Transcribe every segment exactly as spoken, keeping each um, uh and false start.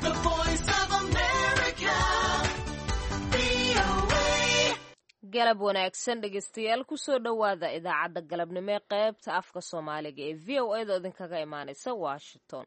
The Voice of America. V O A. galab wanaagsan dhegeystayaal kusoo dhowaada idaacadda galabnimo ee qaybta afka soomaaliga ee v o a da idinkaga imaanaysa washington.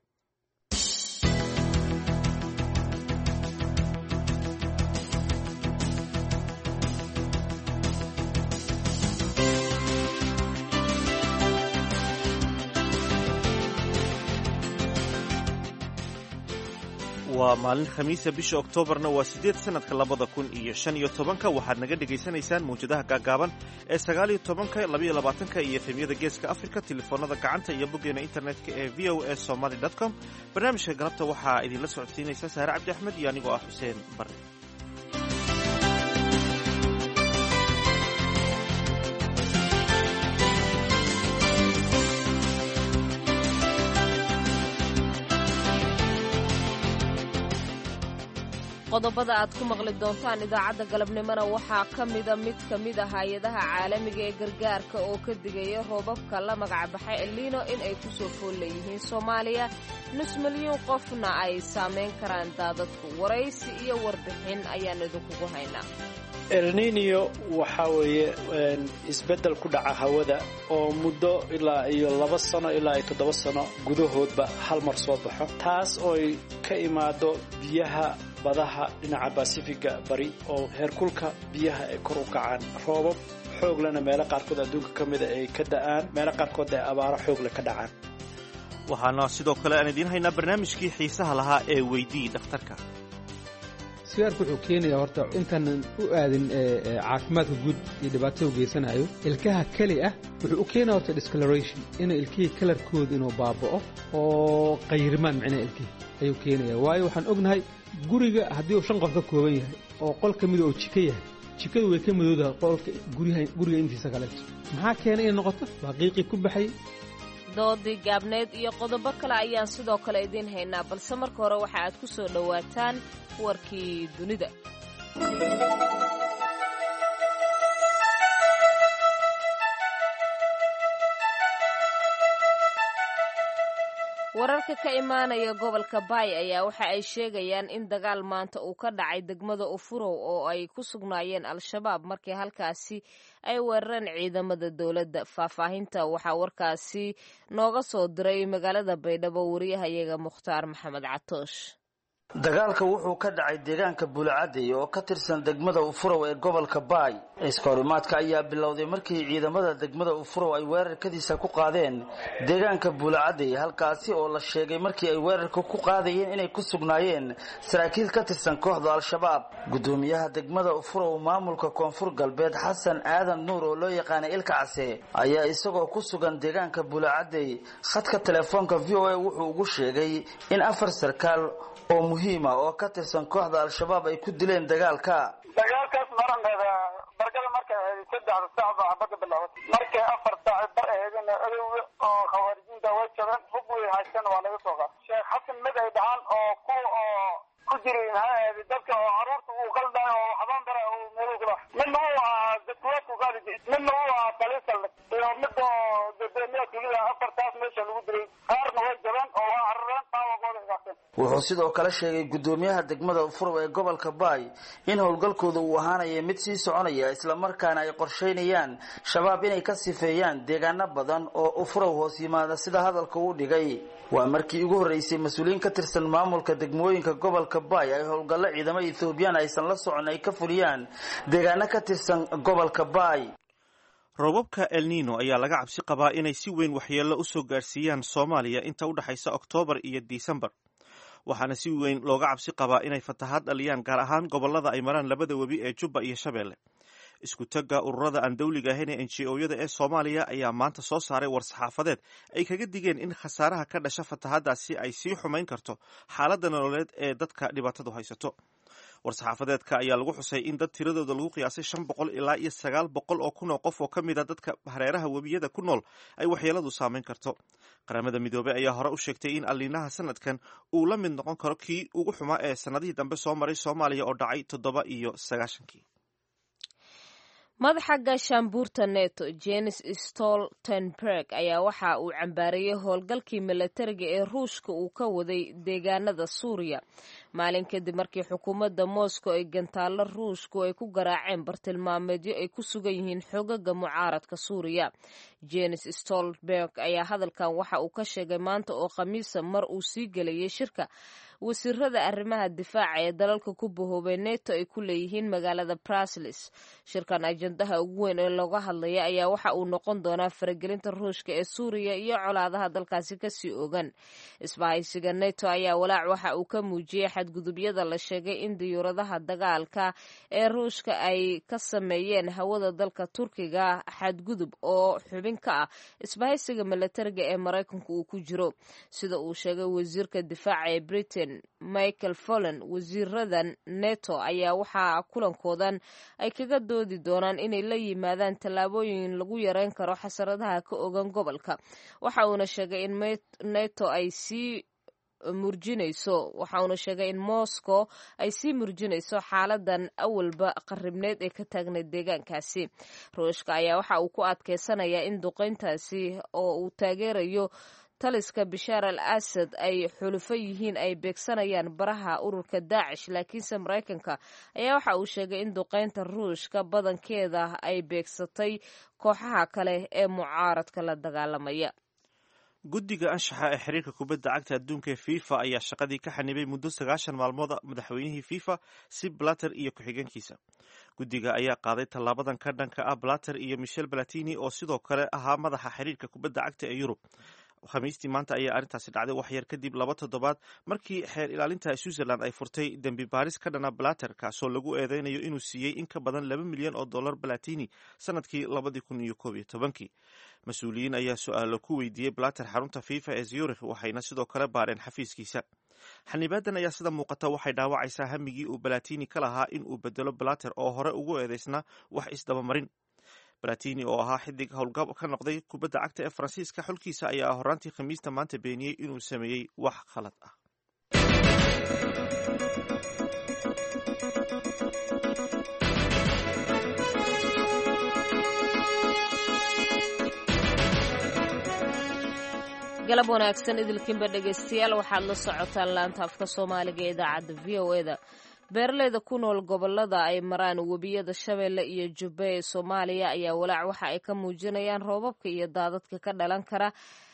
waa maalin khamiisa bisha oktoobarna waa siddeed sanadka labada kun iyo shan iyo tobanka waxaad naga dhegaysanaysaan mawjadaha gaagaaban ee sagaal iyo tobanka labaiyo labaatanka iyo efemyada geeska afrika telefoonada gacanta iyo boggeena internetka ee v o a somaly dot com barnaamijka galabta waxaa idinla socodsiinaysa saare cabdi axmed iyo anigoo ah xuseen barre. qodobada aad ku maqli doontaan idaacadda galabnimona waxaa ka mida mid ka mid ah hay-adaha caalamiga ee gargaarka oo ka digaya roobabka la magacbaxay elniino in ay ku soo fool leeyihiin soomaaliya nus milyuun qofna ay saamayn karaan daadadku. waraysi iyo warbixin ayaan idinkugu haynaa. elninio waxaa weeye isbeddel ku dhaca hawada oo muddo ilaa iyo laba sano ilaa iyo toddoba sano gudahoodba hal mar soo baxo, taas ooy ka imaado biyaha badaha dhinaca basifiga bari oo heerkulka biyaha ay kor u kacaan, roobab xooglena meelo qaarkood adduunka ka mida ay ka da'aan, meelo qaarkood ay abaaro xoogle ka dhacaan. waxaana sidoo kale aan idiin haynaa barnaamijkii xiisaha lahaa ee weydii dhakhtarka. sigaarku wuxuu keenayaa horta intaanan u aadin caafimaadka guud iyo dhibaatada u geysanayo ilkaha keli ah wuxuu u keenaya horta discoloration inay ilkihii kalarkooda inuu baaba'o oo qayrimaan micnaha ilkihii ayuu keenaya. waayo waxaan ognahay guriga haddii uu shan qof ka kooban yahay oo qol ka mida oo jiko yahay, jikadu way ka madoodaha qolka guriga intiisa kaleeto. maxaa keenay inay noqoto waa qiiqii ku baxay. doodii gaabneed iyo qodobo kale ayaan sidoo kale idiin haynaa, balse marka hore waxa aad ku soo dhowaataan warkii dunida. wararka ka imaanaya gobolka baay ayaa waxa ay sheegayaan in dagaal maanta uu ka dhacay degmada ufurow oo ay ku sugnaayeen al-shabaab markii halkaasi ay weerareen ciidamada dowladda. faahfaahinta waxaa warkaasi nooga soo diray magaalada baydhabo wariyahayaga mukhtaar maxamed catoosh. dagaalka wuxuu ka dhacay deegaanka buulacadey oo ka tirsan degmada ufurow ee gobolka baay. iskahorimaadka ayaa bilowday markii ciidamada degmada ufurow ay weerarkadiisa ku qaadeen deegaanka buulacadey, halkaasi oo la sheegay markii ay weerarka ku qaadayeen inay ku sugnaayeen saraakiil ka tirsan kooxda al-shabaab. gudoomiyaha degmada ufurow maamulka koonfur galbeed xasan aadan nuur oo loo yaqaanay ilka case ayaa isagoo ku sugan deegaanka buulacadey khadka telefoonka v o a wuxuu ugu sheegay in afar sarkaal oo muhiima oo ka tirsan kooxda al-shabaab ay ku dileen dagaalka. dagaalkaas marankeeda barkada markay ahayd saddex saac baa xabadda bilaabatay. markay afar saac bar ahaydna adowga oo khawaarijiinta way jabeen, hub way haysteen waa laga soo qaaday. sheekh xasan mid ay dhahaan oo ku oo ku jiray maxaa ahayd dadka oo caruurta uu qaldaay oo xabaan bara uu meel kula midna uu ahaa dadkuwaadku qaadi jiray, midna uu ahaa talisal iyo mid oo dadweynaha tulida. afartaas meesha lagu diray, qaarna way jabeen oo waa carareen qaawaqooda igaaseen. wuxuu sidoo kale sheegay gudoomiyaha degmada ufurow ee gobolka baay in howlgalkooda uu ahaanaya mid sii soconaya, islamarkaana ay qorshaynayaan shabaab inay ka sifeeyaan deegaano badan oo ufurow hoos yimaada sida hadalka uu dhigay. waa markii ugu horreysay mas-uuliyiin ka tirsan maamulka degmooyinka gobolka baay ay howlgallo ciidamo ethoobiyan aysan la socon ay ka fuliyaan deegaano ka tirsan gobolka baay. roobabka elniino ayaa laga cabsi qabaa inay si weyn waxyeello u soo gaarsiiyaan soomaaliya inta u dhexaysa oktoobar iyo disembar, waxaana si weyn looga cabsi qabaa inay fatahaad dhaliyaan gaar ahaan gobollada ay maraan labada webi ee jubba iyo shabeelle. isku tagga ururada aan dawliga ahayn ee n g o-yada ee soomaaliya ayaa maanta soo saaray war-saxaafadeed ay kaga digeen in khasaaraha ka dhasha fatahaaddaasi ay sii xumayn karto xaaladda nololeed ee dadka dhibaatadu haysato. war-saxaafadeedka ayaa lagu xusay in dad tiradooda lagu qiyaasay shan boqol ilaa iyo sagaal boqol oo kun oo qof oo ka mid a dadka hareeraha webiyada ku nool ay waxyeeladu saamayn karto. qaramada midoobey ayaa hore u sheegtay in alliinaha sanadkan uu la mid noqon karo kii ugu xumaa ee sannadihii dambe soo maray soomaaliya oo dhacay toddoba iyo sagaashankii. madaxa gaashaanbuurta neto jenis stoltenberg ayaa waxa uu cambaarayey howlgalkii milatariga ee ruushka uu ka waday deegaanada suuriya. maalin kadib markii xukuumadda moscow ay gantaallo ruushku ay ku garaaceen bartilmaameedyo ay ku sugan yihiin xogaga mucaaradka suuriya. Jens Stoltenberg ayaa hadalkan waxa uu ka sheegay maanta oo khamiisa mar uu sii gelayay shirka wasiirada arrimaha difaaca ee dalalka ku bahoobay neto ay ku leeyihiin magaalada Brussels. Shirkan ajandaha ugu weyn ee looga hadlaya ayaa waxa uu noqon doonaa faragelinta ruushka ee suuriya iyo colaadaha dalkaasi kasii ogan. Isbahaysiga neto ayaa walaac waxa uu ka muujiyey xadgudubyada la sheegay in diyuuradaha dagaalka ee ruushka ay ka sameeyeen hawada dalka Turkiga, xadgudub oo xubin ka ah isbahaysiga milatariga ee Maraykanku uu ku jiro, sida uu sheegay wasiirka difaaca ee Britain Michael Fallon. wasiiradan neto ayaa waxaa kulankoodan ay kaga doodi doonaan inay la yimaadaan tallaabooyin lagu yareyn karo xasaradaha ka ogan gobolka. Waxa uuna sheegay in neto ay sii murjinayso waxa uuna sheegay in Moscow ay sii murjinayso xaaladan awalba qaribneed ee ka taagneed deegaankaasi. Ruushka ayaa waxa uu ku adkeysanayaa in duqeyntaasi oo uu taageerayo taliska Bashar al-Assad ay xulufo yihiin ay beegsanayaan baraha ururka Daesh, laakiinse Maraykanka ayaa waxa uu sheegay in duqeynta ruushka badankeeda ay beegsatay kooxaha kale ee mucaaradka la dagaalamaya. guddiga anshaxa ee xiriirka kubadda cagta adduunka ee FIFA ayaa shaqadii ka xanibay muddo sagaashan maalmood madaxweynihii FIFA Sepp Blatter iyo ku-xigeenkiisa. guddiga ayaa qaaday tallaabadan ka dhanka ah Blatter iyo Michel Platini oo sidoo kale ahaa madaxa xiriirka kubadda cagta ee Yurub. khamiistii maanta ayaa arrintaasi dhacday waxyar kadib laba toddobaad markii xeer ilaalinta Switzerland ay furtay dembi baaris ka dhana Blatter kaasoo lagu eedeynayo inuu siiyey in ka badan laba milyan oo dollar Platini sanadkii labadii kun iyo koob iyo tobankii. mas-uuliyiin ayaa su-aalo ku weydiiyey Blatter xarunta FIFA ee Zurich, waxayna sidoo kale baareen xafiiskiisa. xanibaadan ayaa sida muuqata waxay dhaawacaysaa hamigii uu Platini ka lahaa in uu bedelo Blatter oo hore ugu eedeysnaa wax isdabamarin. Platini oo ahaa xidig howlgab ka noqday kubadda cagta ee Faransiiska, xulkiisa ayaa horaantii khamiista maanta beeniyey inuu sameeyey wax khalad ah. galab wanaagsan idilkiinba dhegaystayaal, waxaad la socotaan laanta afka soomaaliga ee idaacadda v o eda. beeraleyda ku nool gobolada ay maraan webiyada Shabeelle iyo Jubba ee Soomaaliya ayaa walaac waxa ay ka muujinayaan roobabka iyo daadadka ka dhalan kara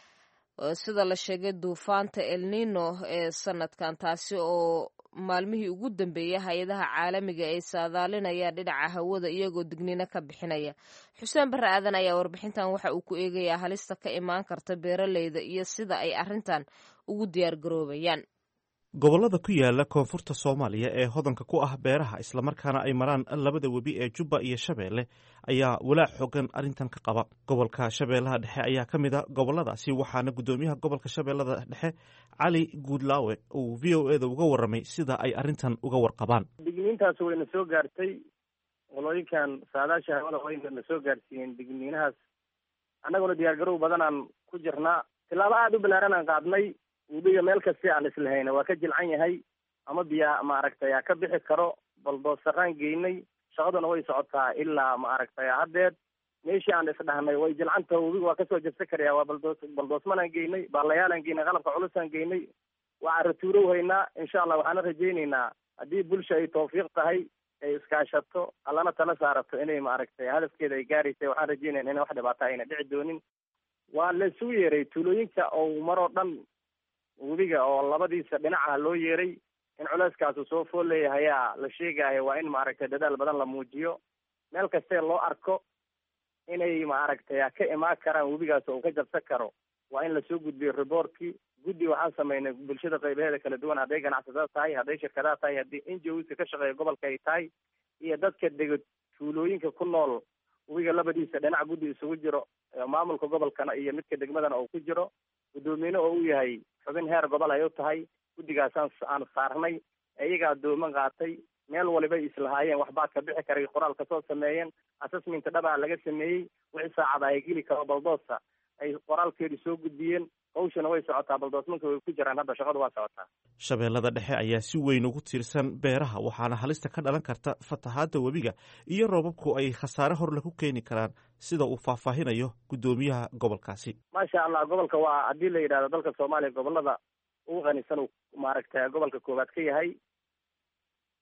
sida la sheegay duufaanta El Nino ee sanadkan, taasi oo maalmihii ugu dambeeyay hay-adaha caalamiga ay saadaalinayaan dhinaca hawada iyagoo digniino ka bixinaya. Xuseen Barre Aadan ayaa warbixintan waxa uu ku eegayaa halista ka imaan karta beeraleyda iyo sida ay arrintan ugu diyaar garoobayaan. gobollada ku yaala koonfurta Soomaaliya ee hodanka ku ah beeraha islamarkaana ay maraan labada webi ee Jubba iyo Shabeelle ayaa walaac xooggan arrintan ka qaba. gobolka Shabeellaha Dhexe ayaa ka mid a gobolladaasi, waxaana guddoomiyaha gobolka Shabeellada Dhexe Cali Guudlaawe uu v o eda uga warramay sida ay arrintan uga warqabaan. digniintaas wayna soo gaartay qolooyinkan saadaasha hawada wayna na soo gaarsiiyeen digniinahaas. annaguna diyaargarow badanaan ku jirnaa. tilaabo aada u balaaran aan qaadnay. webiga meel kasti aan islahayna waa ka jilcan yahay ama biya maaragtay aa ka bixi karo. baldoosaraan geynay, shaqaduna way socotaa ilaa maaragtay haddeed. meeshii aan isdhahnay way jilcanta webiga waa kasoo jabsan karaya waa baldoos baldoosmanaan geynay, baalayaalaan geynay, qalabka culusaan geynay, waa caratuurow haynaa. insha allah waxaana rajaynaynaa haddii bulsha ay tawfiiq tahay ay iskaashato allana tala saarato inay maaragtay hadafkeeda ay gaaraysa. waxaan rajaynayna ina wax dhibaata ayna dhici doonin. waa la isugu yeeray tuulooyinka oo maroo dhan webiga oo labadiisa dhinaca loo yeeray. in culeyskaasu soo fool leeyahayaa la sheegaayo waa in maaragtay dadaal badan la muujiyo. meel kastee loo arko inay maaragtay ka imaan karaan webigaas oo uu ka jabsan karo waa in lasoo gudbiyo riboortkii. guddi waxaan samaynay bulshada qaybaheeda kala duwan, hadday ganacsatada tahay, hadday shirkadaha tahay, haddii n g o ska ka shaqeeya gobolka ay tahay, iyo dadka dega tuulooyinka ku nool webiga labadiisa dhinac guddi isugu jiro. maamulka gobolkana iyo midka degmadana oo ku jiro, guddoomiye oo u yahay xubin heer gobol ay u tahay. guddigaasaan aan saarnay, iyagaa dooman qaatay. meel waliba islahaayeen waxbaa ka bixi karay, qoraal kasoo sameeyeen, assessment dhabaa laga sameeyey. wixii saacada ay geli karo baldoosa ay qoraalkeedu soo gudbiyeen. hawshana way socotaa, baldoosmanka way ku jiraan, hadda shaqadu waa socotaa. Shabeellada Dhexe ayaa si weyn ugu tiirsan beeraha, waxaana halista ka dhalan karta fatahaadda webiga iyo roobabku ay khasaare hor ku keeni karaan, sida uu faahfaahinayo guddoomiyaha gobolkaasi. maasha allah, gobolka waa haddii la yidhahdo dalka Soomaaliya gobolada ugu qanisan uu maaragtay gobolka koowaad ka yahay.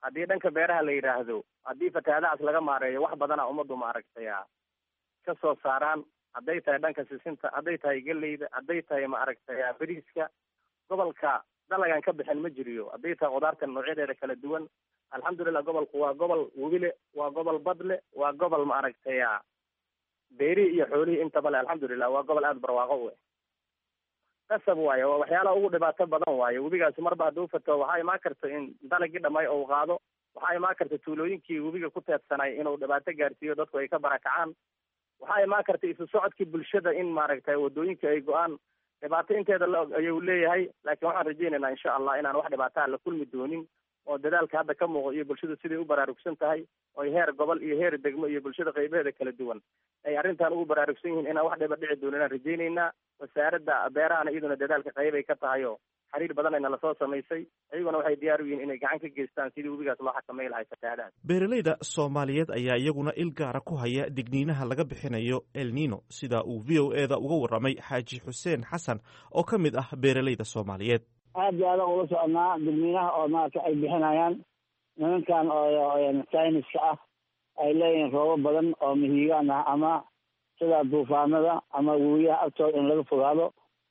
haddii dhanka beeraha la yidhaahdo haddii fatahaadahaas laga maareeyo wax badana ummaddu maaragtay ka soo saaraan, hadday tahay dhanka sisinta, hadday tahay geleyda, hadday tahay maaragtay bariiska. gobolka dalagan ka bixin ma jiriyo, hadday tahay khudaarta noocyadeeda kala duwan. alxamdulilah gobolku waa gobol webile, waa gobol badle, waa gobol maaragtay beerihii iyo xoolihii intaba le. alxamdulilah waa gobol aada barwaaqo u eh. qasab waaye, waa waxyaalaha ugu dhibaato badan waaye. webigaasi marba hadduu fato waxaa imaan karta in dalagii dhamay ou qaado, waxaa imaan karta tuulooyinkii webiga ku teedsanay inuu dhibaato gaarsiiyo, dadku ay ka barakacaan. waxaa imaan karta isu socodkii bulshada in maaragtay wadooyinka ay go-aan. dhibaato inteeda la og ayuu leeyahay, laakiin waxaan rajaynaynaa insha allah inaan wax dhibaataa la kulmi doonin, oo dadaalka hadda ka muuqdo iyo bulshadu siday u baraarugsan tahay, oo heer gobol iyo heer degmo iyo bulshada qaybaheeda kala duwan ay arrintan ugu baraarugsan yihiin inaan wax dhiba dhici doonin inaan rajaynaynaa. wasaaradda beerahana iyaduna dadaalka qayb ay ka tahay oo xiriir badan ayna lasoo samaysay, iyaguna waxay diyaar u yihiin inay gacan ka geystaan sidii webigaas loo xakamay lahay fatahaadahaas. beeralayda Soomaaliyeed ayaa iyaguna il gaara ku haya digniinaha laga bixinayo El Nino, sida uu V O E da uga warramay Xaaji Xuseen Xasan oo ka mid ah beeralayda Soomaaliyeed. aad iyo aad ula soconaa digniinaha oo maaragta ay bixinayaan nimankan oo sayniska ah. ay leeyihiin roobo badan oo mihigaan ah, ama sida duufaanada ama webiyaha agtooda in laga fogaado.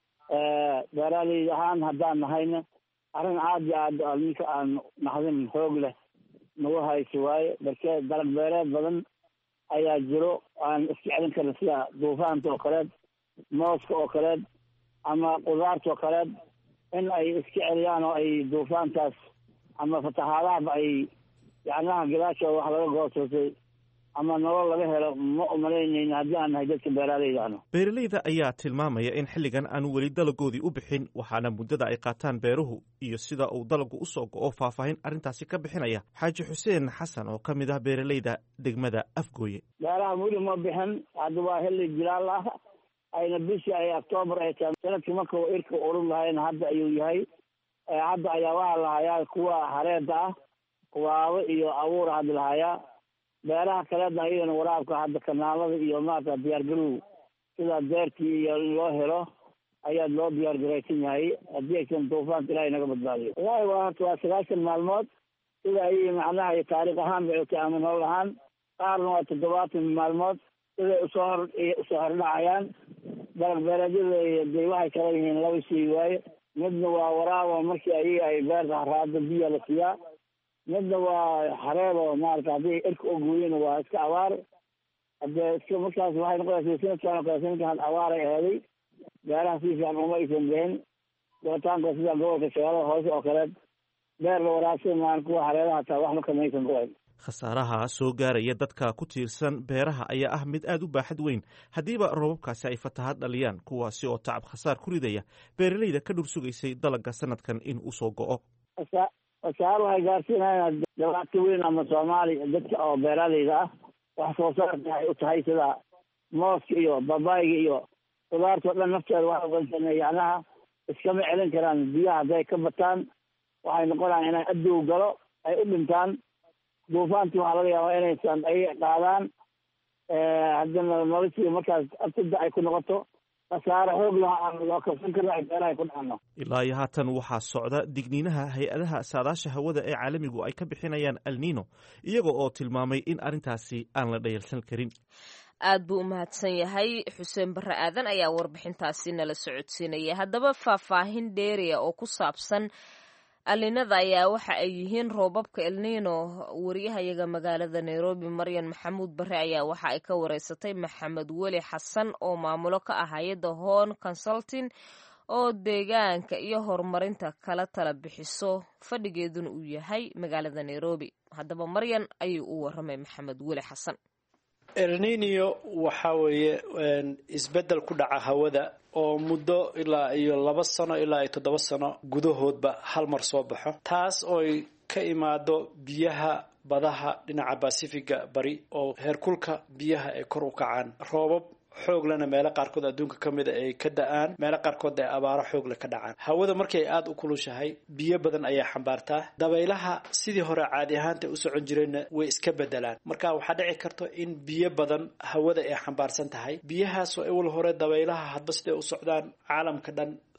beeraley ahaan haddaan nahayna arrin aad iyo aad ninka aan naxdin xoog leh nagu hayso waaye. balse dalag beereed badan ayaa jiro aan iska celin karin, sida duufaanta oo kaleed, mooska oo kaleed, ama qudaarta oo kaleed, in ay iska celiyaan oo ay duufaantaas ama fatahaadaaba ay yacnaha gadaashooda wax laga goosatay ama nolol laga helo ma umalaynayna haddii aan nahay dadka beeraaleyda ahno. beeralayda ayaa tilmaamaya in xilligan aanu weli dalagoodii u bixin, waxaana muddada ay qaataan beeruhu iyo sida uu dalagu usoo go-o faahfaahin arrintaasi ka bixinaya Xaaji Xuseen Xasan oo ka mid ah beeralayda degmada Afgooye. beeraha weli ma bixin, hadda waa xilli jilaal ah, ayna bishii ay October ay tahay sanadkii marka uu irka urur lahayna hadda ayuu yahay. hadda ayaa waxaa lahayaa kuwa hareeda ah, waabo iyo abuur hadda lahayaa. beeraha kaleedna iyadana waraabka hadda kanaalada iyo maarata diyaargarow sida deertii iyo in loo helo ayaa loo diyaargaraysan yahay haddii aysan duufaanta ilaahay naga badbaadiyo. wallaahi waa horta waa sagaashan maalmood sida ay macnaha taariikh ahaan bay utay ama nolol ahaan. qaarna waa toddobaatan maalmood siday usoo hor usoo hordhacayaan. dalag beereedyada de waxay kala yihiin laba shay waaye. midna waa waraabo markii ayaga ay beerta haraado biya la siiyaa, midna waa xareebo maarata haddii irka oo gooyena waa iska abaar. hadee iska markaas waxay noqonaysa sanadkan oo kale sanadkan abaar ay aheeday, beeraha si fiican uma aysan bixin. goortaanka sida gobolka shabeellada hoose oo kaleed beer la waraabsan maan kuwa xareedaha hataa waxba kamaysan go-ayn. khasaaraha soo gaaraya dadka ku tiirsan beeraha ayaa ah mid aad u baaxad weyn haddiiba roobabkaasi ay fatahaad dhaliyaan, kuwaasi oo tacab khasaar ku ridaya beeralayda ka dhur sugaysay dalagga sanadkan in uu soo go-o. wasaar waxay gaarsiinayaan dhibaato weyn ama Soomaaliya dadka oo beeraleyda ah wax soo saarka ay u tahay sida mooska iyo babayga iyo qudaarta dhan nafteeda waxay ugansanay yacnaha iskama celin karaan. biyaha hadday ka bataan waxay noqonayaan inay adow galo ay u dhintaan. duufaanti waxaa laga yaabaa inaysan ay qaadaan, haddana noloshii markaas abtida ay ku noqoto khasaare xoog laha aan loo kabsan karno ay beeraha ku dhacno. ilaa iyo haatan waxaa socda digniinaha hay-adaha saadaasha hawada ee caalamigu ay ka bixinayaan El Nino, iyaga oo tilmaamay in arrintaasi aan la dhayalsan karin. aad buu u mahadsan yahay xuseen barre aadan ayaa warbixintaasi nala socodsiinaya. haddaba faahfaahin dheeriya oo ku saabsan alinada ayaa waxa ay yihiin roobabka El Nino. wariyahayaga magaalada Nairobi Maryan Maxamuud Barre ayaa waxa ay ka wareysatay Maxamed Weli Xasan oo maamulo ka ah hay'adda Horn Consulting oo deegaanka iyo horumarinta kala tala bixiso, fadhigeeduna uu yahay magaalada Nairobi. haddaba Maryan ayuu u warramay Maxamed Weli Xasan. El Nino waxa weeye isbedel ku dhaca hawada oo muddo ilaa iyo laba sano ilaa iyo toddoba sano gudahoodba hal mar soo baxo, taas oo ka imaado biyaha badaha dhinaca Pacifiga bari oo heerkulka biyaha ay kor u kacaan. roobab xoog lana meelo qaarkood adduunka ka mid ay ka da'aan, meelo qaarkood ay abaaro xoog leh ka dhacaan. hawada markay aad u kulushahay biyo badan ayaa xambaartaa. dabaylaha sidii hore caadi ahaanta u socon jireenna way iska bedelaan. marka waxaa dhici karto in biyo badan hawada ay xambaarsan tahay. biyahaas oo awal hore dabaylaha hadba siday u socdaan caalamka dhan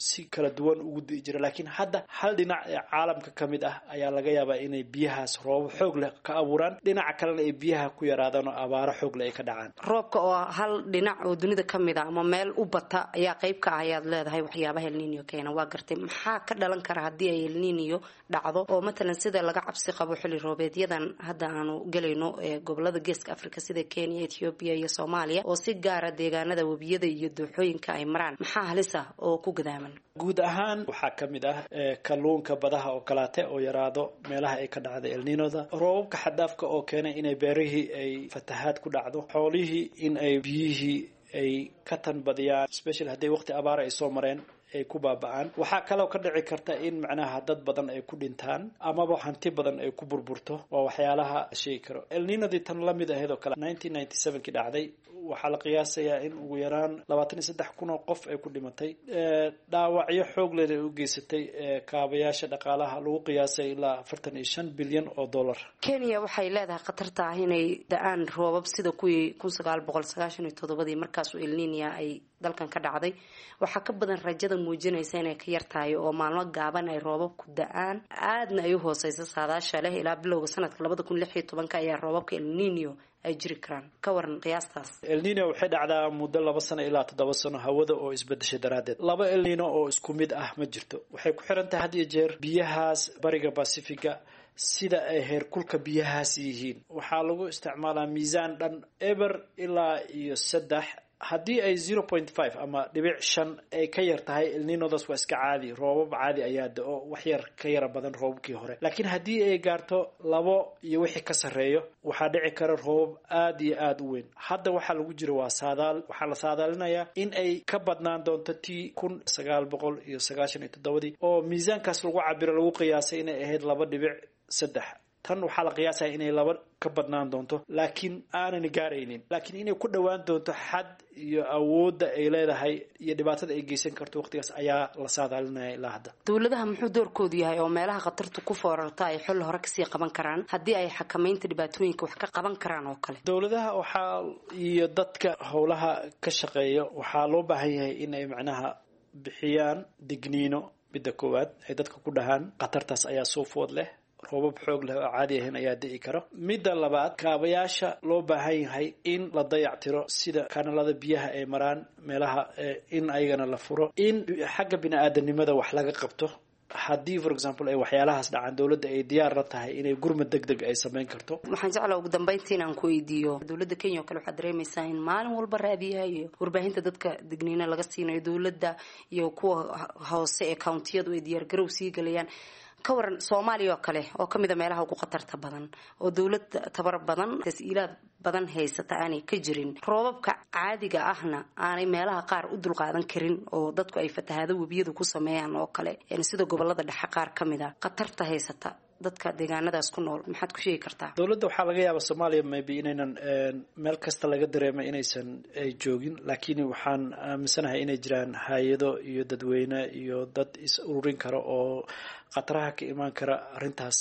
si kala duwan ugu di'i jira laakiin hadda hal dhinac ee caalamka ka mid ah ayaa laga yaabaa inay biyahaas roobab xoog leh ka abuuraan dhinaca kalena ay biyaha ku yaraadaan oo abaaro xoog leh ay ka dhacaan roobka oo hal dhinac oo dunida ka mid ah ama meel u bata ayaa qayb ka ah ayaad leedahay waxyaabaha El Niño keena waa gartay maxaa ka dhalan kara haddii ay El Niño dhacdo oo matalan sida laga cabsi qabo xilli roobeedyadan hadda aanu gelayno ee gobolada geeska Afrika sida Kenya, Ethiopia iyo Soomaaliya oo si gaar ah deegaanada webiyada iyo dooxooyinka ay maraan maxaa halis ah oo ku gadaaman guud ahaan waxaa ka mid ah kalluunka badaha oo kalaate oo yaraado meelaha ay ka dhacday El Niñoda roobabka xadaafka oo keenay inay beerihii ay fatahaad ku dhacdo xoolihii in ay biyihii ay ka tanbadiyaan especially haddii waqti abaar ay soo mareen ay ku baaba'aan waxaa kaloo ka dhici karta in macnaha dad badan ay ku dhintaan amaba hanti badan ay ku burburto waa waxyaalaha sheegi karo El Niñodii tan la mid ahayd oo kale nineteen ninety-seven kii dhacday waxaa la qiyaasayaa in ugu yaraan labaatan iyo saddex kun oo qof ay ku dhimatay dhaawacyo xoog leh ay u geysatay kaabayaasha dhaqaalaha lagu qiyaasay ilaa afartan iyo shan bilyan oo dollar Kenya waxay leedahay khatarta ah inay da'aan roobab sida kuwii kun sagaal boqol sagaashan iyo toddobadii markaas oo El Niño ay dalkan ka dhacday waxaa ka badan rajada muujinaysa inay ka yartahay oo maalmo gaaban ay roobabku da'aan aadna ay u hooseysa saadaasha leh ilaa bilowga sanadka labada kun lix iyo tobanka ayaa roobabka El Niño ay jiri karaan ka waran qiyaastaas El Niño waxay dhacdaa muddo laba sano ilaa toddoba sano hawada oo isbedeshay daraadeed laba El Niño oo isku mid ah ma jirto waxay ku xiran tahay had iyo jeer biyahaas bariga Pacifica sida ay heerkulka biyahaas yihiin waxaa lagu isticmaalaa miisaan dhan eber ilaa iyo saddex haddii ay zero point five ama dhibic shan ay ka yar tahay El Niñodaas waa iska caadi roobab caadi ayaa da-o wax yar ka yara badan roobabkii hore laakiin haddii ay gaarto labo iyo wixii ka sarreeyo waxaa dhici kara roobab aad iyo aad u weyn hadda waxaa lagu jiro waa saadaal waxaa la saadaalinayaa in ay ka badnaan doonto tii kun sagaal boqol iyo sagaashan iyo toddobadii oo miisaankaas lagu cabiro lagu qiyaasay inay ahayd laba dhibic saddex tan waxaa la qiyaasaya inay laba ka badnaan doonto laakiin aanan gaaraynin laakiin inay ku dhowaan doonto xad iyo awoodda ay leedahay iyo dhibaatada ay geysan karto waqtigaas ayaa la saadaalinaya ilaa hadda dowladaha muxuu doorkoodu yahay oo meelaha khatartu ku foorarta ay xilli hore kasii qaban karaan haddii ay xakamaynta dhibaatooyinka wax ka qaban karaan oo kale dowladaha waxaa iyo dadka howlaha ka shaqeeya waxaa loo baahan yahay in ay macnaha bixiyaan digniino midda koowaad ay dadka ku dhahaan khatartaas ayaa soo food leh roobab xoog leh oo caadi ahayn ayaa di'i karo midda labaad kaabayaasha loo baahan yahay in la dayactiro sida kanalada biyaha ay maraan meelaha in ayagana la furo in xagga bini-aadanimada wax laga qabto haddii for example ay waxyaalahaas dhacaan dowladda ay diyaar la tahay inay gurmad deg deg ay samayn karto waxaan jeclaa ugu dambayntii inaan ku weydiiyo dowladda Kenya oo kale waxaad dareemaysaa in maalin walba raadiyaha iyo warbaahinta dadka digniino laga siinayo dowladda iyo kuwa hoose ee countiyadu ay diyaar garow sii galayaan ka waran Soomaaliya oo kale oo kamid ah meelaha ugu khatarta badan oo dawlad tabar badan tas'iilaad badan haysata aanay ka jirin roobabka caadiga ahna aanay meelaha qaar u dulqaadan karin oo dadku ay fatahaado webiyadu ku sameeyaan oo kale sida gobolada dhexe qaar kamid ah khatarta haysata dadka deegaanadaas ku nool maxaad ku sheegi kartaa dawladda waxaa laga yaabaa Soomaaliya maybe inaynan meel kasta laga dareemo inaysan ay joogin laakiin waxaan aaminsanahay inay jiraan hay'ado iyo dadweyne iyo dad is ururin kara oo khataraha ka imaan kara arrintaas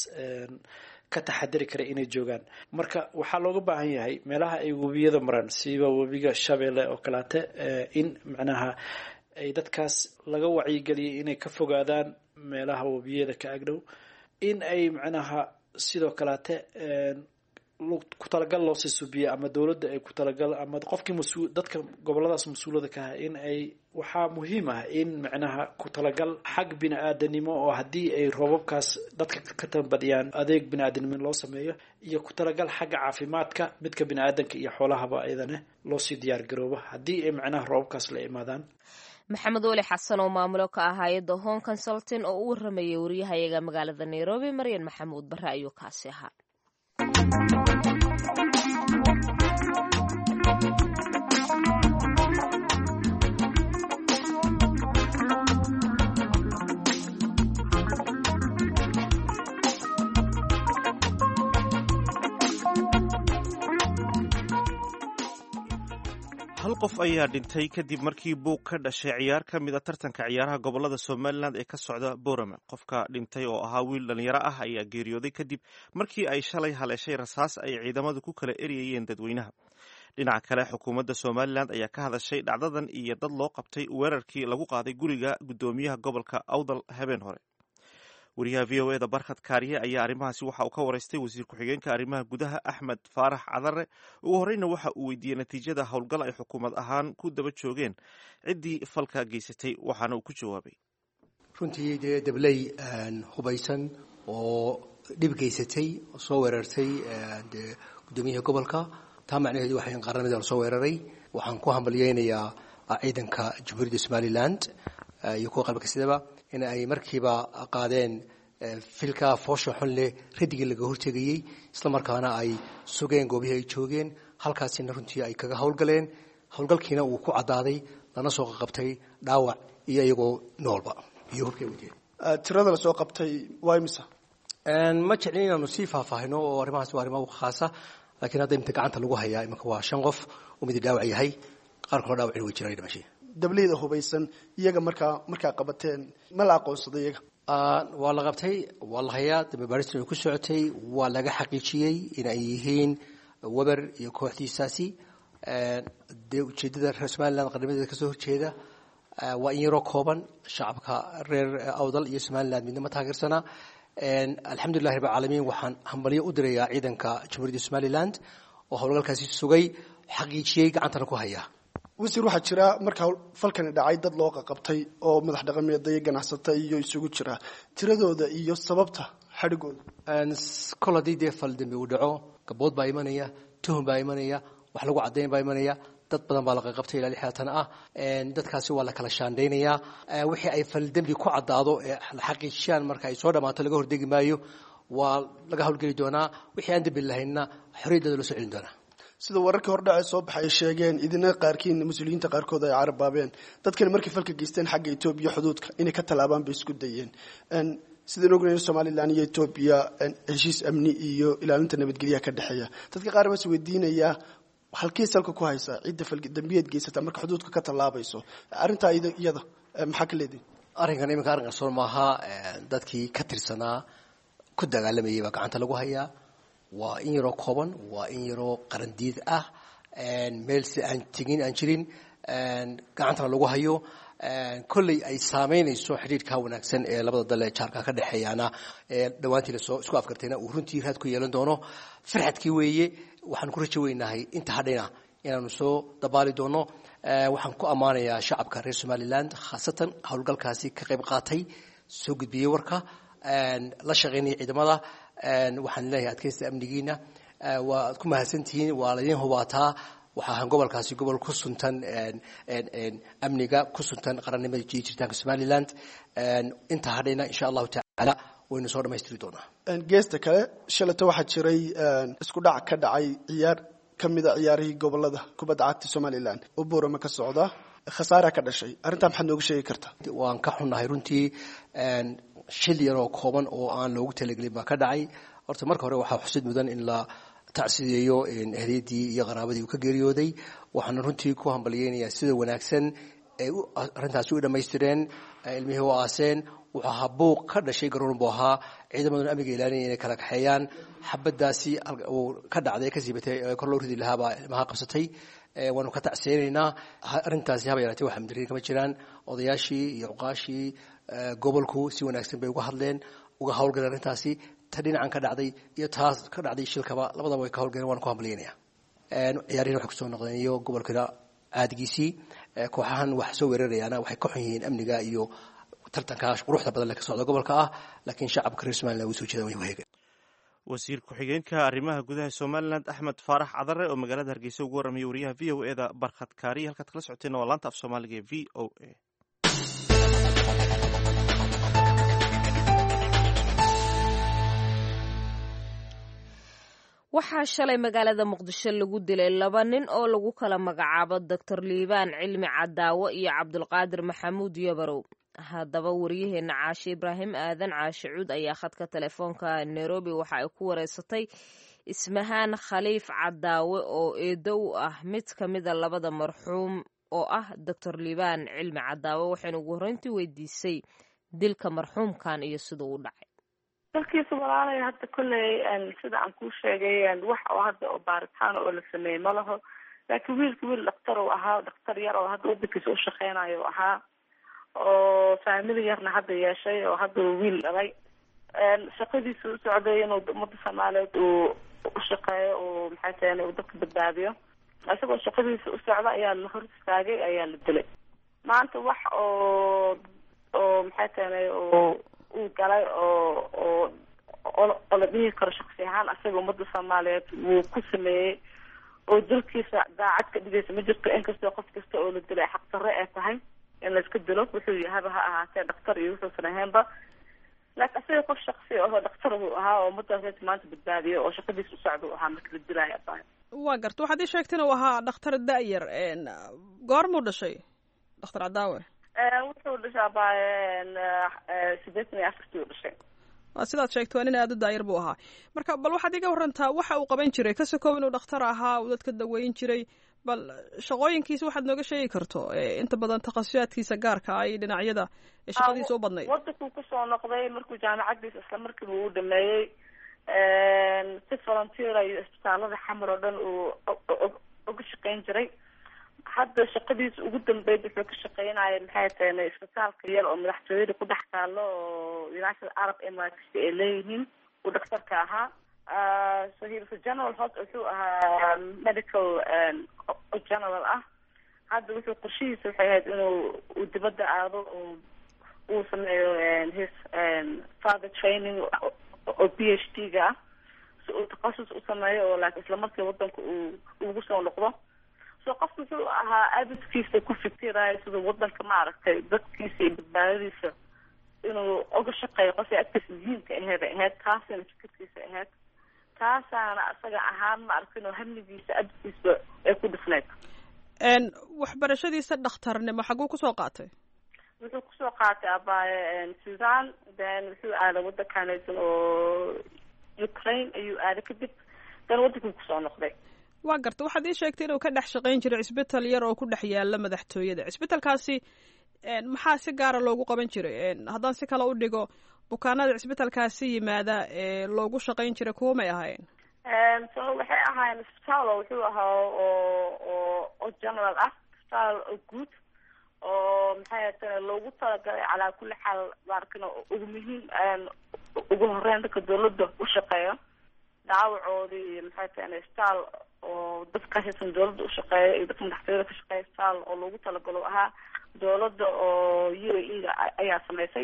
ka taxadiri kara inay joogaan marka waxaa looga baahan yahay meelaha ay webiyada maraan siiba webiga Shabeelle oo kalaate in macnaha ay dadkaas laga wacyigeliyay inay ka fogaadaan meelaha webiyada ka agdhow in ay macnaha sidoo kalaate ku talagal loo suubiyo ama dawladda ay ku talagal ama qofkii mas'uul dadka goboladaas mas'uulada ka ah in ay waxaa muhiim ah in macnaha ku talagal xag bini'aadanimo oo haddii ay roobabkaas dadka ka tanbadiyaan adeeg bini'aadanimo loo sameeyo iyo ku talagal xagga caafimaadka midka bini'aadanka iyo xoolahaba ayadana loo sii diyaar garoobo haddii ay macnaha roobabkaas la imaadaan maxamed weli xasan oo maamulo ka ah hay'adda Home Consulting oo u waramayay wariyahayaga magaalada Nairobi Maryan Maxamuud Barre ayuu kaasi ahaa hal qof ayaa dhintay kadib markii buuq ka dhashay ciyaar ka mid a tartanka ciyaaraha gobolada Somaliland ee ka socda Boorama qofka dhintay oo ahaa wiil dhalinyaro ah ayaa geeriyooday kadib markii ay shalay haleeshay rasaas ay ciidamadu ku kala eriyeen dadweynaha dhinaca kale xukuumadda somalilan ayaa ka hadashay dhacdadan iyo dad loo qabtay weerarkii lagu qaaday guriga guddoomiyaha gobolka awdal habeen hore. wariyaha v o eda barkhad kaariye ayaa arrimahaasi waxa uu ka waraystay wasiir ku-xigeenka arrimaha gudaha axmed faarax cadare. ugu horeyna waxa uu weydiiyey natiijada howlgal ay xukuumad ahaan ku daba joogeen ciddii falka geysatay, waxaana uu ku jawaabay. runtii dee dabley hubaysan oo dhib geysatay oo soo weerartay dee guddoomiyaha gobolka, taa macnaheedu waxay in qaranimada la soo weeraray. waxaan ku hambalyeynayaa ciidanka jamhuuriyadda somaliland iyo kuwa qalbka sidaba in ay markiiba qaadeen filka foosha xun leh radigii laga hortegayey, isla markaana ay sugeen goobihii ay joogeen, halkaasina runtii ay kaga howlgaleen. howlgalkiina uu ku caddaaday, lana soo qabtay dhaawac iyo iyagoo noolba iyo hubkay wadeen. tirada lasoo qabtay waa imisa? ma jeclin inaanu sii faahfaahino oo arrimahaas waa arrimo khaasa, laakiin hadda imta gacanta lagu hayaa iminka waa shan qof oo mid dhaawac yahay, qaar kaloo dhaawacin way jiraan dhimashay. dableyda hubaysan iyaga markaa markaa qabateen ma la aqoonsaday iyaga? waa la qabtay, waa la hayaa, dambe baaristan way ku socotay, waa laga xaqiijiyey in ay yihiin weber iyo kooxdiisaasi. dee ujeeddada reer somaliland qarnimadeeda kasoo horjeeda waa in yaroo kooban, shacabka reer awdal iyo somaliland midnama taageersana. alxamdulillahi rabbi caalamiin, waxaan hambalyo u dirayaa ciidanka jamhuuriyadda somaliland oo howlgalkaasi sugay, xaqiijiyey, gacantana ku haya. wasiir, waxaa jira markaa falkani dhacay dad loo qaqabtay oo madax dhaqameeda iyo ganacsata iyo isugu jira, tiradooda iyo sababta xadhigooda? kol haddii dee fal dambi uu dhaco, gabood baa imanaya, tuhum baa imanaya, wax lagu caddayn baa imanaya, dad badan baa la qaqabtay ilaa lixdan ah. dadkaasi waa la kala shaandhaynayaa. wixii ay fal dembi ku caddaado ee la xaqiijiyaan marka ay soo dhammaato laga hordegi maayo, waa laga howlgeli doonaa. wixii aan dembi lahaynna xorriyaddooda loo soo celin doonaa. sida wararkii hordhace soo baxay ay sheegeen, idina qaarkiin mas-uuliyiinta qaarkood ay carabaabeen, dadkani markay falka geysteen xagga etoobiya xuduudka inay ka tallaabaan bay isku dayeen. sidaan ognayn somalilan iyo etoobiya heshiis amni iyo ilaalinta nabadgelyaha ka dhexeeya. dadka qaar baa is weydiinayaa halkii salka ku haysa cidda falkidambiyeed geysata marka xuduudka ka tallaabayso. arrintaa iyada maxaa ka leedihin? arrinkan iminka arrin qarsoon maaha. dadkii ka tirsanaa ku dagaalamayay baa gacanta lagu hayaa. waa in yaroo kooban, waa in yaroo qarandiid ah, meel si aan tegin aan jirin, gacantana lagu hayo. kolley ay saamaynayso xidhiidhka wanaagsan ee labada dal ee jaarka ka dhexeeyaana dhowaantii lasoo isku afgartayna uu runtii raad ku yeelan doono. farxadkii weeye, waxaan ku rajo weynahay inta hadhayna inaanu soo dabaali doono. waxaan ku ammaanayaa shacabka reer somaliland, khaasatan howlgalkaasi ka qayb qaatay, soo gudbiyey warka, la shaqaynaya ciidamada. waxaan leeyahay adkaysta amnigiina, waad ku mahadsantihiin, waa laydin hubaataa. waxaa ahaan gobolkaasi gobol ku suntan amniga, ku suntan qarannimada iyo jiritaanka somaliland. inta hadhayna insha allahu tacaala waynu soo dhammaystiri doonaa. geesta kale, shalata waxaa jiray isku dhac ka dhacay ciyaar ka mida ciyaarihii gobolada kubadda cagta somaliland oo boorama ka socda, khasaara ka dhashay. arrintaa maxaad nooga sheegi kartaa? waan ka xunnahay runtii. shil yaroo kooban oo aan loogu talagelin baa ka dhacay. horta marka hore waxaa xusid mudan in la tacsiyeeyo ehliyadii iyo qaraabadii uu ka geeriyooday. waxaana runtii ku hambalyeynayaa sida wanaagsan ay arrintaasi u dhammaystireen, ilmihii u aaseen. wuxuu ahaa buuq ka dhashay garoon buu ahaa, ciidamaduna amniga ilaalinaya inay kala kaxeeyaan. xabadaasi uu ka dhacday ka siibatay kor loo ridi lahaa baa ilmaha qabsatay. waanu ka tacsiyeynaynaa. arrintaasi haba yaraatee wax mudariin kama jiraan. odayaashii iyo cuqaashii gobolku si wanaagsan bay uga hadleen, uga howlgaleen arrintaasi. ta dhinacan ka dhacday iyo taas ka dhacday shilkaba labadaba way ka howlgaleen. waanu ku hambalyeynaya. ciyaarihina waxay kusoo noqdeen iyo gobolkana caadigiisii. kooxahan wax soo weerarayaana waxay ka xun yihiin amniga iyo tartanka quruxda badan ka socda gobolka ah, laakiin shacabka reer somaliland wuu soo jeedaan way waheegeen. wasiir ku-xigeenka arrimaha gudaha somaliland axmed faarax cadare oo magaalada hargeysa ugu warramiyay wariyaha v o eda barkhad kaariye. halkaad kala socoteen waa laanta af soomaaliga ee v o a. waxaa shalay magaalada muqdisho lagu dilay laba nin oo lagu kala magacaabo doctor liibaan cilmi cadaawo iyo cabdulqaadir maxamuud yabarow. haddaba waryaheena caashe ibraahim aadan caashe cuud ayaa khadka telefoonka nairobi waxa ay ku wareysatay ismahaan khaliif cadaawe oo eedo u ah mid ka mida labada marxuum oo ah doctor liibaan cilmi cadaawe. waxayna ugu horreyntii weydiisay dilka marxuumkan iyo sida uu dhacay. dalkiisa walaalay hadda kolley sida aan kuu sheegay wax oo hadda oo baaritaan oo la sameeyey ma laho. laakiin wiilka wiil dhaktar uu ahaa, dhaktar yar oo hadda wadankiisa u shaqeynayo ahaa, oo faamili yarna hadda yeeshay, oo hadda wiil dhalay. shaqadiisa u socday inuu umada Soomaaliyeed uu u shaqeeyo oo maxay tahay uu dadka badbaadiyo. isagoo shaqadiisa u socda ayaa la hor istaagay, ayaa la dilay. maanta wax oo oo maxay tahay oo uu galay oo oo oo la dhihi karo shakhsi ahaan asaga umada Soomaaliyeed wuu ku sameeyey oo dalkiisa daacad ka dhigaysa ma jirto, inkastoo qof kasta oo la dilay xaq darre ay tahay in la iska dilo, wuxuu yahay ha ahaatee dhaktar iyo wuxuu ahaanba. laakiin asaga qof shakhsi ah oo dhaktar uu ahaa oo umadaas maanta badbaadiyo oo shaqadiisa u socda uu ahaa marka la dilaya baa. waa garta waxaad ii sheegtay inuu ahaa dhakhtar da'yar. goormuu dhashay dhakhtar Cadaawe? wuxuu dhashaa baa sideetan iyo afartii u dhashay. waa sidaad sheegtay waa nin aada u daayar buu ahaa. marka bal waxaad iga warantaa waxa uu qaban jiray, ka sokow inuu dhakhtar ahaa, uu dadka daweyn jiray, bal shaqooyinkiisa waxaad nooga sheegi karto inta badan takhasusaadkiisa gaarka ah iyo dhinacyada shaqadiisa u badnayd. wadankuu kusoo noqday markuu jaamacadiisa isla markiiba uu dhameeyey, si volunteer iyo isbitaalada xamar oo dhan uu uga shaqeyn jiray. hadda shaqadiisa ugu dambeyd wuxuu ka shaqeynaya maxay tahay isbitaalka yar oo madaxtooyada ku dhex taalo oo United Arab Emirates ay leeyihiin, uu dhakhtarka ahaa. so he was a general hospital, wuxuu ahaa medical general ah. hadda wuxuu qorshihiisa waxay ahayd inuu uu dibadda aado oo uu sameeyo his further training oo P H D ga ah, si uu takhasus u sameeyo oo laakiin isla markii wadanka uu ugu soo noqdo. so qof wuxuu ahaa aadkiisa ku fikiraya sida wadanka maaragtay dadkiisa iyo badbaadadiisa inuu uga shaqeeyo qof agtiisa muhiimka aheed aheyd taasina fikirkiisa aheyd. taasaana asaga ahaan ma arkin oo hamligiisa abkiisa ay ku dhifneyd. waxbarashadiisa dhakhtarnimo xaguu kusoo qaatay? wuxuu kusoo qaatay abaaye Sudan, then wuxuu aaday wadankanaysan oo Ukraine ayuu aaday, kadib dan wadankuu kusoo noqday. waa garta waxaad ii sheegtay inuu ka dhex shaqayn jiray cisbital yar oo ku dhex yaala madaxtooyada. cisbitalkaasi maxaa si gaara loogu qaban jiray? haddaan si kale u dhigo, bukaanada cisbitalkaasi yimaada ee loogu shaqayn jiray kuwa may ahaayeen? so waxay ahaayeen isbitaal oo wuxuu ahaa oo oo oo general ah, isbitaal oo guud oo maxay tahay loogu talagalay calaa kulli xaal baarkina ugu muhiim ugu horeyn dadka dawladda u shaqeeya daawacoodii iyo maxay tahay isbitaal oo dadka haysan dawladda u shaqeeya iyo dadka madaxtooyada ka shaqeeya, isbitaal oo loogu talagalo ahaa dawladda oo U A E da ayaa samaysay.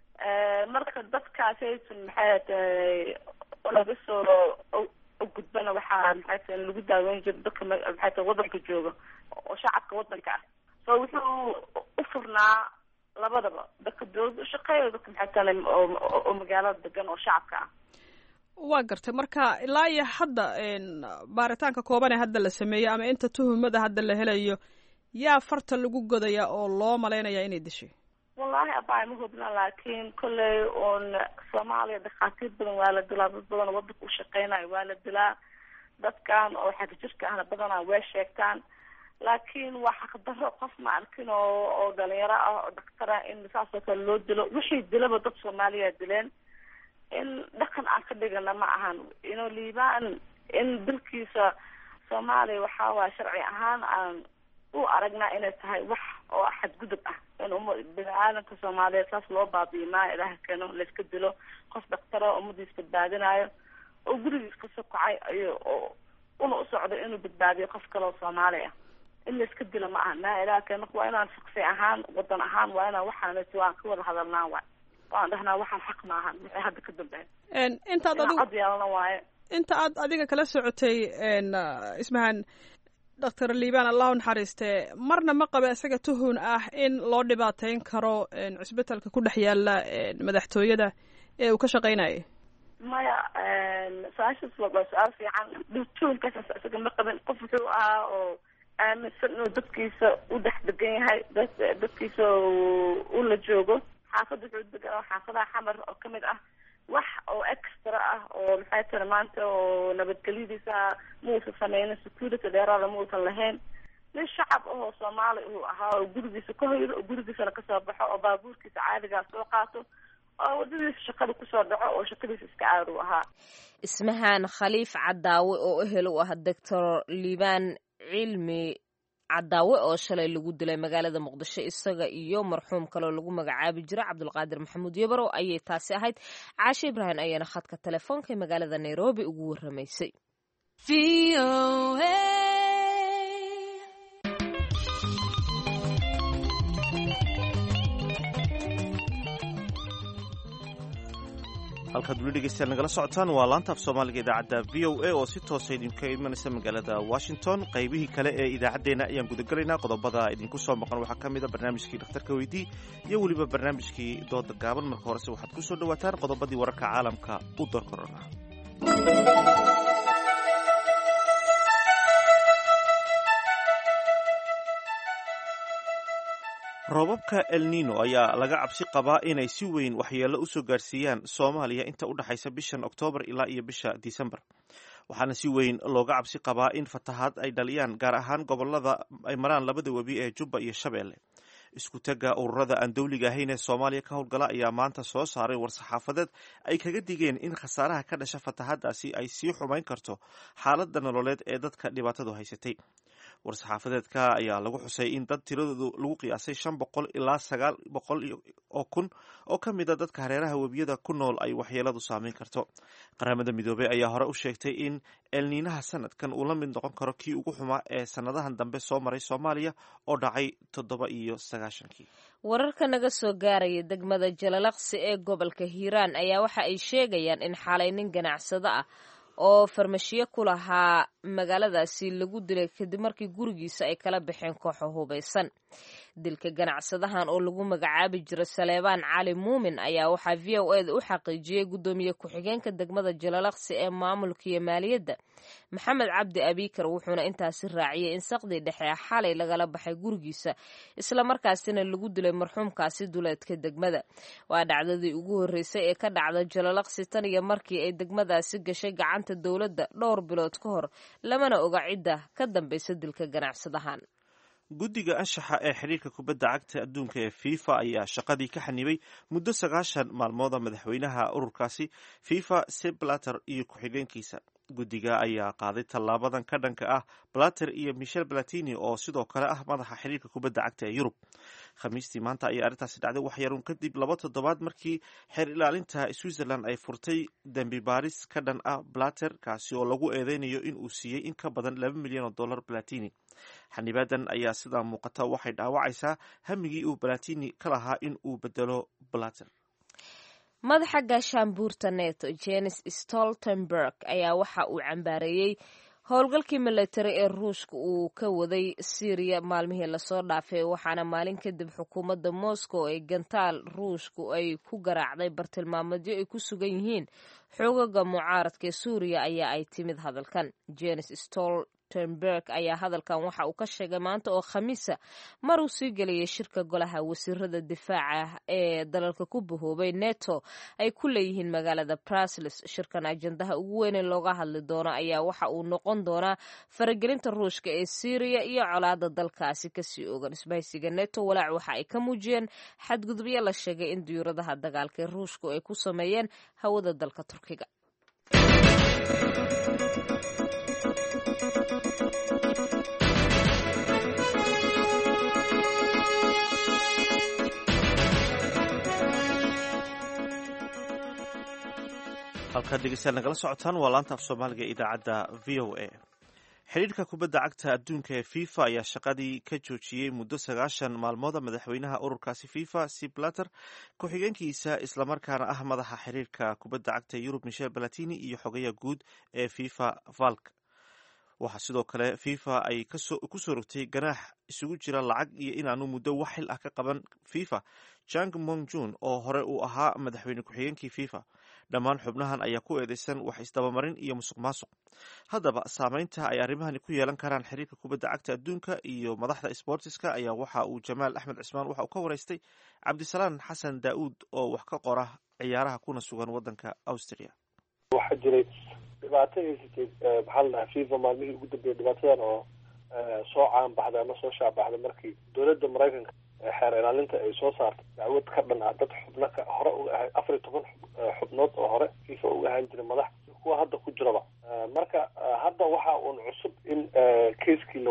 marka dadkaas haysan maxay tahay laga soo gudbana waxaa maxay tahay lagu daaweyn jiray dadka maxay tahay wadanka jooga oo shacabka wadanka ah. so wuxuu u furnaa labadaba, dadka dawladda u shaqeeya, dadka maxay tahay oo magaalada degan oo shacabka ah. waa gartay. marka ilaa iyo hadda baaritaanka kooban ee hadda la sameeyey ama inta tuhumada hadda la helayo, yaa farta lagu godaya oo loo malaynaya inay dishay? wallahi abaa ma hubna, laakiin kolley oon Soomaaliya dhakhaatiir badan waa la dilaa, dad badan wadanka u shaqeynayo waa la dilaa, dadkan oo xagga jirka ahna badanaa way sheegtaan. laakiin waa xaqdarro qof ma arkin oo oo dhalinyaro ah oo dhakhtar ah in saas oo kale loo dilo. wixii dilaba dad Soomaaliya dileen, in dhaqan aan ka dhigana ma ahan. inuu liibaan in dalkiisa Soomaaliya waxaa waa sharci ahaan aan u aragnaa inay tahay wax oo xadgudub ah in umma bini'aadamka Soomaaliyeed saas loo baabi'iyo maa ilaaha keeno la iska dilo qof dhakhtar oo ummadiisa badbaadinayo oo gurigiisa ka soo kacay ayo oo una u socdo inuu badbaadiyo qof kale oo Soomaali ah. in la iska dilo ma aha maa ilaaha keeno. waa inaan shakhsi ahaan wadan ahaan waa inaan waxaan waan ka wada hadalnaa waay waan dhahnaa waxaan xaq ma ahan waxay hadda ka dambeeyeen. intaad adigu waaye inta aad adiga kala socotay ismahan doctor liibaan allahu naxariiste, marna ma qaba isaga tuhun ah in loo dhibaateyn karo cisbitalka ku dhex yaala madaxtooyada ee uu ka shaqeynayay? maya, su-aashaas waa su-aal fiican. tuhunkaas isaga ma qaban. qof wuxuu ahaa oo aaminsan inuu dadkiisa u dhex degan yahay, dad dadkiisa u la joogo. xaafadda wuxuu degan xaafadaha xamar oo kamid ah wax oo extra ah oo maxay tahay maanta oo nabadgelyadiisa muusan sameynin, security dheeraada muusan lahayn. nin shacab ahoo Soomaali uu ahaa oo gurigiisa ka hoydo oo gurigiisana kasoo baxo oo baabuurkiisa caadigaa soo qaato oo wadadiisa shaqada kusoo dhaco oo shaqadiisa iska caadi u ahaa. ismahan Khaliif Cadaawe oo ehel u ah doctor Liibaan cilmi cadaawe oo shalay lagu dilay magaalada muqdisho isaga iyo marxuum kaloo lagu magacaabi jira cabdulqaadir maxamuud yabarow ayay taasi ahayd. caashe ibraahim ayaana khadka telefoonka ee magaalada nairobi ugu waramaysay. halkaad weli dhegeystayaal nagala socotaan waa laanta af soomaaliga idaacadda v o a oo si toosa idinka imanaysa magaalada washington. qaybihii kale ee idaacaddeenna ayaan gudagelaynaa. qodobada idinku soo maqan waxaa ka mid a barnaamijkii dhakhtarka weydii iyo weliba barnaamijkii dooda gaaban. marka horese waxaad ku soo dhowaataan qodobadii wararka caalamka u door korona. roobabka el nino ayaa laga cabsi qabaa inay si weyn waxyeello u soo gaarsiiyaan soomaaliya inta u dhexaysa bishan oktoobar ilaa iyo bisha disembar. waxaana si weyn looga cabsi qabaa in fatahaad ay dhaliyaan gaar ahaan gobolada ay maraan labada webi ee jubba iyo shabeelle. isku tagga ururada aan dowliga ahayn ee soomaaliya ka howlgala ayaa maanta soo saaray war-saxaafadeed ay kaga digeen in khasaaraha ka dhasha fatahaadaasi ay sii xumayn karto xaaladda nololeed ee dadka dhibaatadu haysatay. war-saxaafadeedka ayaa lagu xusay in dad tiradoodu lagu qiyaasay shan boqol ilaa sagaal boqol oo kun oo ka mid a dadka hareeraha webiyada ku nool ay waxyeeladu saameyn karto. qaramada midoobey ayaa hore u sheegtay in elniinaha sanadkan uu la mid noqon karo kii ugu xumaa ee sanadahan dambe soo maray soomaaliya oo dhacay toddoba iyo sagaashankii. wararka naga soo gaaraya degmada jalalaqsi ee gobolka hiiraan ayaa waxa ay sheegayaan in xalay nin ganacsado ah oo farmashiyo ku lahaa magaaladaasi lagu dilay kadib markii gurigiisa ay kala baxeen kooxo hubaysan. dilka ganacsadahan oo lagu magacaabi jiro saleebaan cali muumin ayaa waxaa v o eda u xaqiijiyey guddoomiye ku-xigeenka degmada jalalaqsi ee maamulka iyo maaliyadda maxamed cabdi abiikar, wuxuuna intaasi raaciyey in saqdii dhexe xalay lagala baxay gurigiisa islamarkaasina lagu dilay marxuumkaasi duleedka degmada. waa dhacdadii ugu horreysay ee ka dhacda jalalaqsi tan iyo markii ay degmadaasi gashay gacanta dowladda dhowr bilood ka hor, lamana oga cidda ka dambaysa dilka ganacsadahan. guddiga anshaxa ee xiriirka kubadda cagta adduunka ee fifa ayaa shaqadii ka xanibay muddo sagaashan maalmooda madaxweynaha ururkaasi fifa Sepp Blatter iyo ku-xigeenkiisa. guddiga ayaa qaaday tallaabadan ka dhanka ah Blatter iyo Michel Platini oo sidoo kale ah madaxa xiriirka kubadda cagta ee Yurub. khamiistii maanta ayay arrintaasi dhacday wax yarun kadib laba toddobaad markii xeer ilaalinta Switzerland ay furtay dembi baaris ka dhan ah Blatter kaasi oo lagu eedeynayo in uu siiyey in ka badan laba milyan oo dollar Platini. xanibaadan ayaa sidaa muuqata waxay dhaawacaysaa hamigii uu Platini ka lahaa in uu bedelo Blatter. madaxa gaashaanbuurta neto Jens Stoltenberg ayaa waxa uu cambaareeyey howlgalkii milatari ee ruushka uu ka waday Syria maalmihii lasoo dhaafay, waxaana maalin kadib xukuumadda Moscow ee gantaal ruushku ay ku garaacday bartilmaameedyo ay ku sugan yihiin xoogaga mucaaradka ee Suuriya ayaa ay timid hadalkan. Jens Stoltenberg ayaa hadalkan waxa uu ka sheegay maanta oo khamiisa mar uu sii gelayay shirka golaha wasiirada difaaca ee dalalka ku bahoobay neto ay ku leeyihiin magaalada Brussels. shirkan ajandaha ugu weyn ee looga hadli doono ayaa waxa uu noqon doonaa faragelinta ruushka ee Syria iyo colaadda dalkaasi kasii ogan. isbahaysiga neto walaac waxa ay ka muujiyeen xadgudubyo la sheegay in diyuuradaha dagaalka ee ruushku ay ku sameeyeen hawada dalka Turkiga. halkaad dhegeystayaal nagala socotaan waa laanta af soomaaliga idaacadda v o a. xidhiirka kubadda cagta adduunka ee fifa ayaa shaqadii ka joojiyey muddo sagaashan maalmooda madaxweynaha ururkaasi fifa Sepp Blatter, ku-xigeenkiisa islamarkaana ah madaxa xiriirka kubadda cagta Yurub Michel Platini iyo xogayaha guud ee fifa Falk. waxaa sidoo kale fifa ay kusoo rogtay ganaax isugu jira lacag iyo inaanu muddo wax xil ah ka qaban fifa Jang Mong-jun oo hore uu ahaa madaxweyne ku-xigeenkii fifa. dhammaan xubnahan ayaa ku eedeysan wax isdabamarin iyo musuq maasuq. haddaba saameynta ay arrimahani ku yeelan karaan xiriirka kubadda cagta adduunka iyo madaxda sportiska ayaa waxa uu Jamaal Axmed Cismaan waxa uu ka waraystay Cabdisalaan Xasan Daa'uud oo wax ka qora ciyaaraha kuna sugan wadanka Austria. waxaa jiray dhibaato haysatay maxaa la dhahaa fifa maalmihii ugu dambeeyay dhibaatadan oo soo caan baxday ama soo shaabaxday markii dowladda maraykanka xeer ilaalinta ay soo saartay dacwad ka dhan ah dad xubno ka hore u ahay afar iyo toban xubnood oo hore fifa uga ahaan jiray madax kuwa hadda ku jiraba. marka hadda waxa uun cusub in keiskii la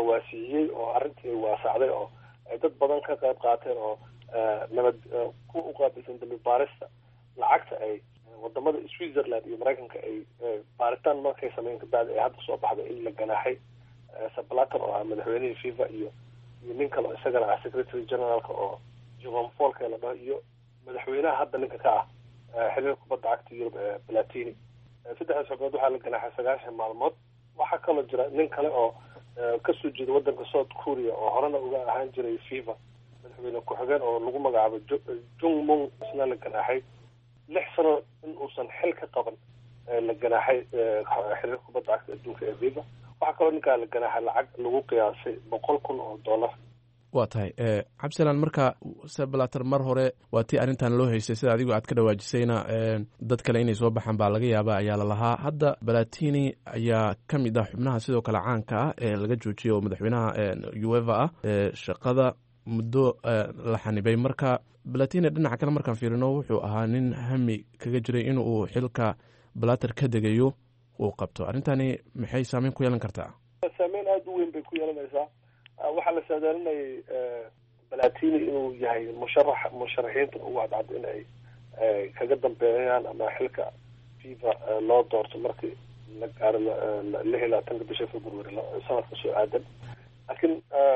la waasiciyey oo arrintii ay waasacday oo ay dad badan ka qayb qaateen oo nabad ku uqaabilsan dambi baarista lacagta ay wadamada Switzerland iyo Mareykanka ay baaritaan markay sameeyeen kabacdi ay hadda soo baxday in la ganaaxay Sepp-Blatter oo ah madaxweynihii FIFA iyo iyo nin kale isagana ah secretary generalka oo Johan Folke la dhaho iyo madaxweynaha hadda ninka ka ah xiriirka kubadda cagta Yurub ee Platini saddexdaas xubnood waxaa la ganaaxay sagaashan maalmood waxaa kaloo jira nin kale oo kasoo jeeda wadanka South Korea oo horena uga ahaan jiray FIFA madaxweyne ku-xigeen oo lagu magacaabo Jung Mung isna la ganaaxay lix sano in uusan xil ka qaban la ganaaxay xiriirka kubadda cagta adduunka ee FIFA waxaa kaloo ninkaa la ganaaxay lacag lagu qiyaasay boqol kun oo dollar waa tahay cabdisalaan marka Sepp-Blatter mar hore waa tii arrintan loo haystay sida adigu aad ka dhawaajisayna dad kale inay soo baxaan baa laga yaabaa ayaa la lahaa hadda Platini ayaa ka mid ah xubnaha sidoo kale caanka ah ee laga joojiyay oo madaxweynaha UEFA ah shaqada muddo la xanibay marka Platini dhinaca kale markaan fiirino wuxuu ahaa nin hami kaga jiray in uu xilka Blatter ka degayo uu qabto arrintani maxay saameyn ku yeelan kartaa saameyn aad u weyn bay ku yeelanaysaa waxaa la saadaalinayay Platini inuu yahay musharax musharaxiinta ugu cadcad in ay kaga dambeeyaan ama xilka FIFA loo doorto markii la gaaro lix iyo labaatanka bisha February sanadka soo aadan laakiin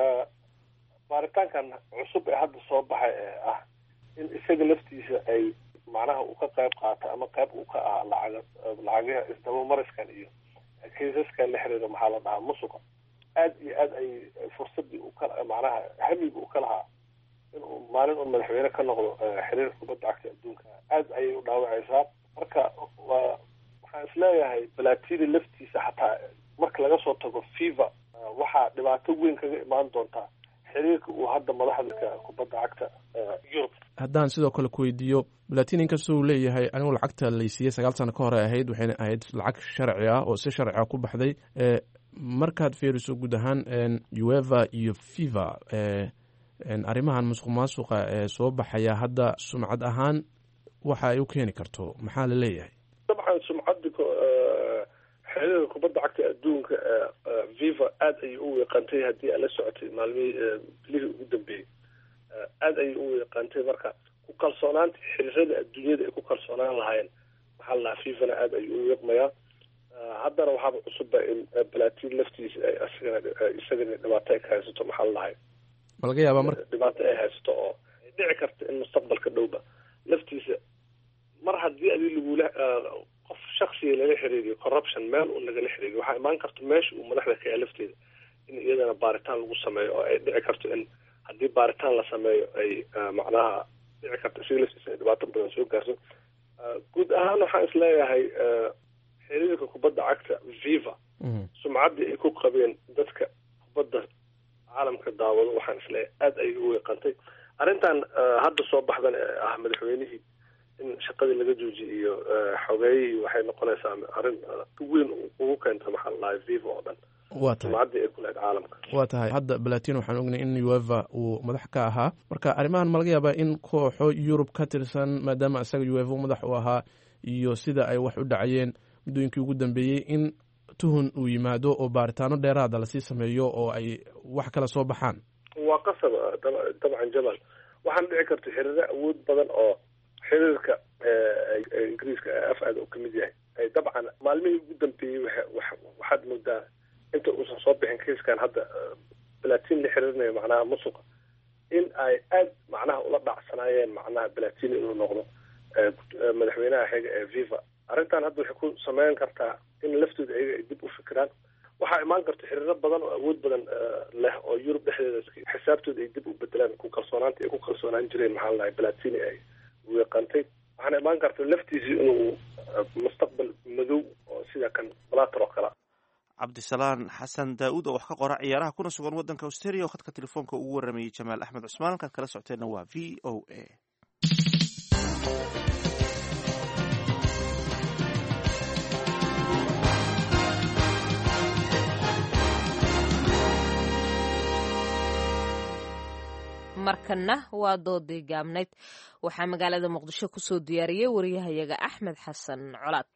baaritaankan cusub ee hadda soo baxay ee ah in isaga laftiisa ay macnaha uu ka qayb qaato ama qayb uu ka ah lacag lacagaha isdabamariskan iyo kiisaskan la xiriira maxaa la dhahaa musuqa aad iyo aad ay fursadii u kala macnaha hamiga u ka lahaa inuu maalin un madaxweyne ka noqdo xiriirka kubadda cagta adduunka aad ayay u dhaawacaysaa marka waa waxaan isleeyahay Platini laftiisa xataa marka laga soo tago FIFA waxaa dhibaato weyn kaga imaan doontaa xiriirka uu hadda madaxda kubadda cagta Yurub haddaan sidoo kale ku weydiiyo Platini inkastoo uu leeyahay anigu lacagta la siiyey sagaal sano ka hore ahayd waxayna ahayd lacag sharci ah oo si sharci ah ku baxday markaad fiiriso guud ahaan UEFA iyo FIFA arrimahan musuq maasuqa ee soo baxaya hadda sumcad ahaan waxa ay u keeni karto maxaa la leeyahay dabcan sumcadda xiriirka kubadda cagta adduunka FIFA aad ayay u weeqantay haddii aad la socotay maalmihii bilihii ugu dambeeyey aad ayay u weeqantay marka ku kalsoonaanta xiriirada adduunyada ay ku kalsoonaan lahaayeen maxaa la dhahaa FIFAna aad ayuu u weeqmayaa haddana waxaaba cusubba in Platini laftiisa ay asagana isagana dhibaato ay ka haysato maxaa la dhahay ma laga yaabaa marka dhibaato ay haysato oo ay dhici karta in mustaqbalka dhowba laftiisa mar haddii adi lagula qof shaksiga laga xiriiriyo corruption meel un lagala xiriiriyo waxaa imaan karta meesha uu madaxda ka yahay lafteeda in iyadana baaritaan lagu sameeyo oo ay dhici karto in haddii baaritaan la sameeyo ay macnaha dhici karto isaga laftiisa ay dhibaato badan soo gaarso guud ahaan waxaan isleeyahay xiriirka kubadda cagta FIFA sumcaddii ay ku qabeen dadka kubadda caalamka daawado waxaan isleeyahay aad ayay u weeqantay arrintan hadda soo baxdan ee ah madaxweynihii in shaqadii laga joojiyay iyo xogeeyihii waxay noqonaysaa arrin weyn ugu keenta maxaa la dhahay FIFA oo dhan waa tahay sumcaddii ay ku lahayd caalamka waa tahay hadda Platini waxaan ognay in UEFA uu madax ka ahaa marka arrimahan ma laga yaabaa in kooxo Yurub ka tirsan maadaama isaga UEFA madax u ahaa iyo sida ay wax u dhacayeen muddooyinkii ugu dambeeyey in tuhun uu yimaado oo baaritaano dheeraada lasii sameeyo oo ay wax kala soo baxaan waa qasab dabcan jabal waxaan dhici karta xiriiro awood badan oo xiriirka ingiriiska af aad uu kamid yahay dabcan maalmihii ugu dambeeyey waxaad moodaa inta uusan soo bixin kiiskan hadda Platini la xiriirinayo macnaha musuqa in ay aad macnaha ula dhacsanaayeen macnaha Platini inuu noqdo madaxweynaha xiga ee FIFA arrintan hadda waxay ku sameyn kartaa in laftooda ayaga ay dib u fikiraan waxaa imaan karta xiriiro badan oo awood badan leh oo Yurub dhexdeeda xisaabtooda ay dib u bedelaan ku kalsoonaanta ay ku kalsoonaan jireen maxaa la dhahay Platini ay weeqantay waxaana imaan karta laftiisa inuu mustaqbal madow oo sida kan Blatter oo kale cabdisalaan xasan daa'uud oo wax ka qora ciyaaraha kuna sugan waddanka Australia oo khadka telefoonka ugu waramayay Jamaal Axmed Cusmaan halkaad kala socoteenna waa V O A markana waa doodii gaabnayd waxaa magaalada muqdisho kusoo diyaariyey wariyahayaga axmed xasan colaad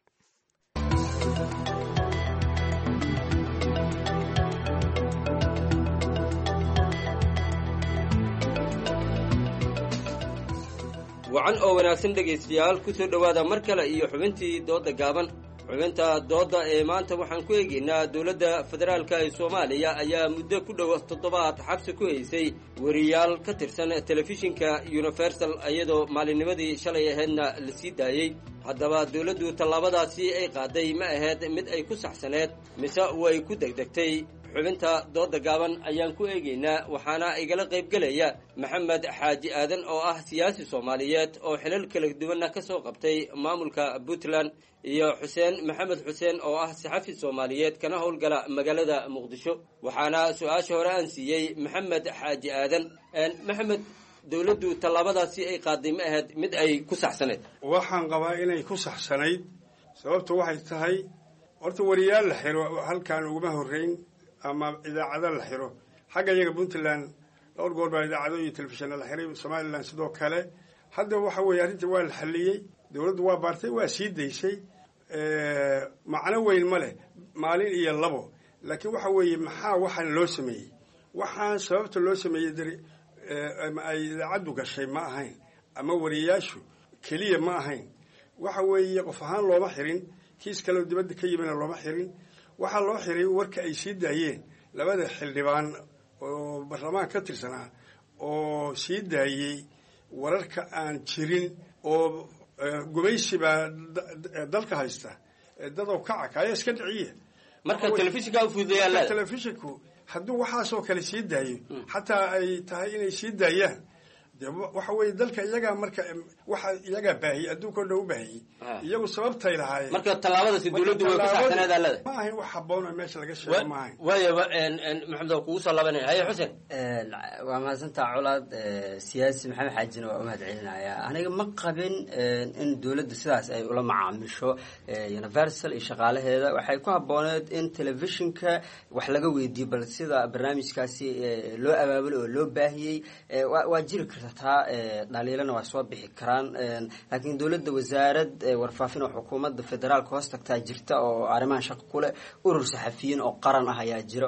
wacan oo wanaagsan dhegaystayaal ku soo dhowaada mar kale iyo xubintii doodda gaaban xubinta doodda ee maanta waxaan ku eegaynaa dowladda federaalka ee soomaaliya ayaa muddo ku dhow toddobaad xabsi ku haysay weriyaal ka tirsan telefishinka universal iyadoo maalinnimadii shalay ahaydna la sii daayey haddaba dowladdu tallaabadaasi ay qaaday ma ahayd mid ay ku saxsaneed mise way ku degdegtay xubinta doodda gaaban ayaan ku eegaynaa waxaana igala qaybgelaya maxamed xaaji aadan oo ah siyaasi soomaaliyeed oo xilal kala duwanna ka soo qabtay maamulka puntland iyo xuseen maxamed xuseen oo ah saxafi soomaaliyeed kana howlgala magaalada muqdisho waxaana su-aasha hore aan siiyey maxamed xaaji aadan maxamed dowladdu tallaabadaasi ay qaaday ma ahayd mid ay ku saxsanayd waxaan qabaa inay ku saxsanayd sababtu waxay tahay horta wariyaal la xiro halkaan uguma horreyn ama idaacado la xiro xagga iyaga puntland dhowr goor baa idaacado iyo telefishinna la xiray somalilan sidoo kale hadda waxa weeye arrinta waa la xalliyey dowladdu waa baartay waa sii daysay macno weyn ma leh maalin iyo labo laakiin waxa weeye maxaa waxaan loo sameeyey waxaan sababta loo sameeyey dari ama ay idaacaddu gashay ma ahayn ama wariyayaashu keliya ma ahayn waxa weeye qof ahaan looma xirin kiis kaleo dibadda ka yimina looma xirin waxaa loo xiray warka ay sii daayeen labada xildhibaan oo baarlamaan ka tirsanaa oo sii daayey wararka aan jirin oo gumaysi baa dalka haysta dadoo kaca kaya iska dhiciya marka telefishinka ufududeeyaa telefishinku hadduu waxaasoo kale sii daayo xataa ay tahay inay sii daayaan de waxa weeye dalka iyagaa marka waxa iyagaa baahiyey adduunkao dhan u baahiyey iyagu sababtay lahaayeen marka tallaabadaasi dowladdu way ku saxsaneed allada ma ahayn wax habboon oo meesha laga sheego ma ahayn waayaba maxamed oo kugu soo laabanaya haye xuseen waa mahadsantaa colaad siyaasi maxamed xaajina waa u mahad celinaya aniga ma qabin in dowladda sidaas ay ula macaamisho universal iyo shaqaalaheeda waxay ku habbooneed in telefishinka wax laga weydiiyo bal sida barnaamijkaasi loo abaabulo oo loo baahiyey waa jiri karta taa dhaliilana waa soo bixi karaan laakiin dowladda wasaarad warfaafin oo xukuumadda federaalka hoos tagtaa jirta oo arrimahan shaqo ku leh urur saxafiyiin oo qaran ah ayaa jira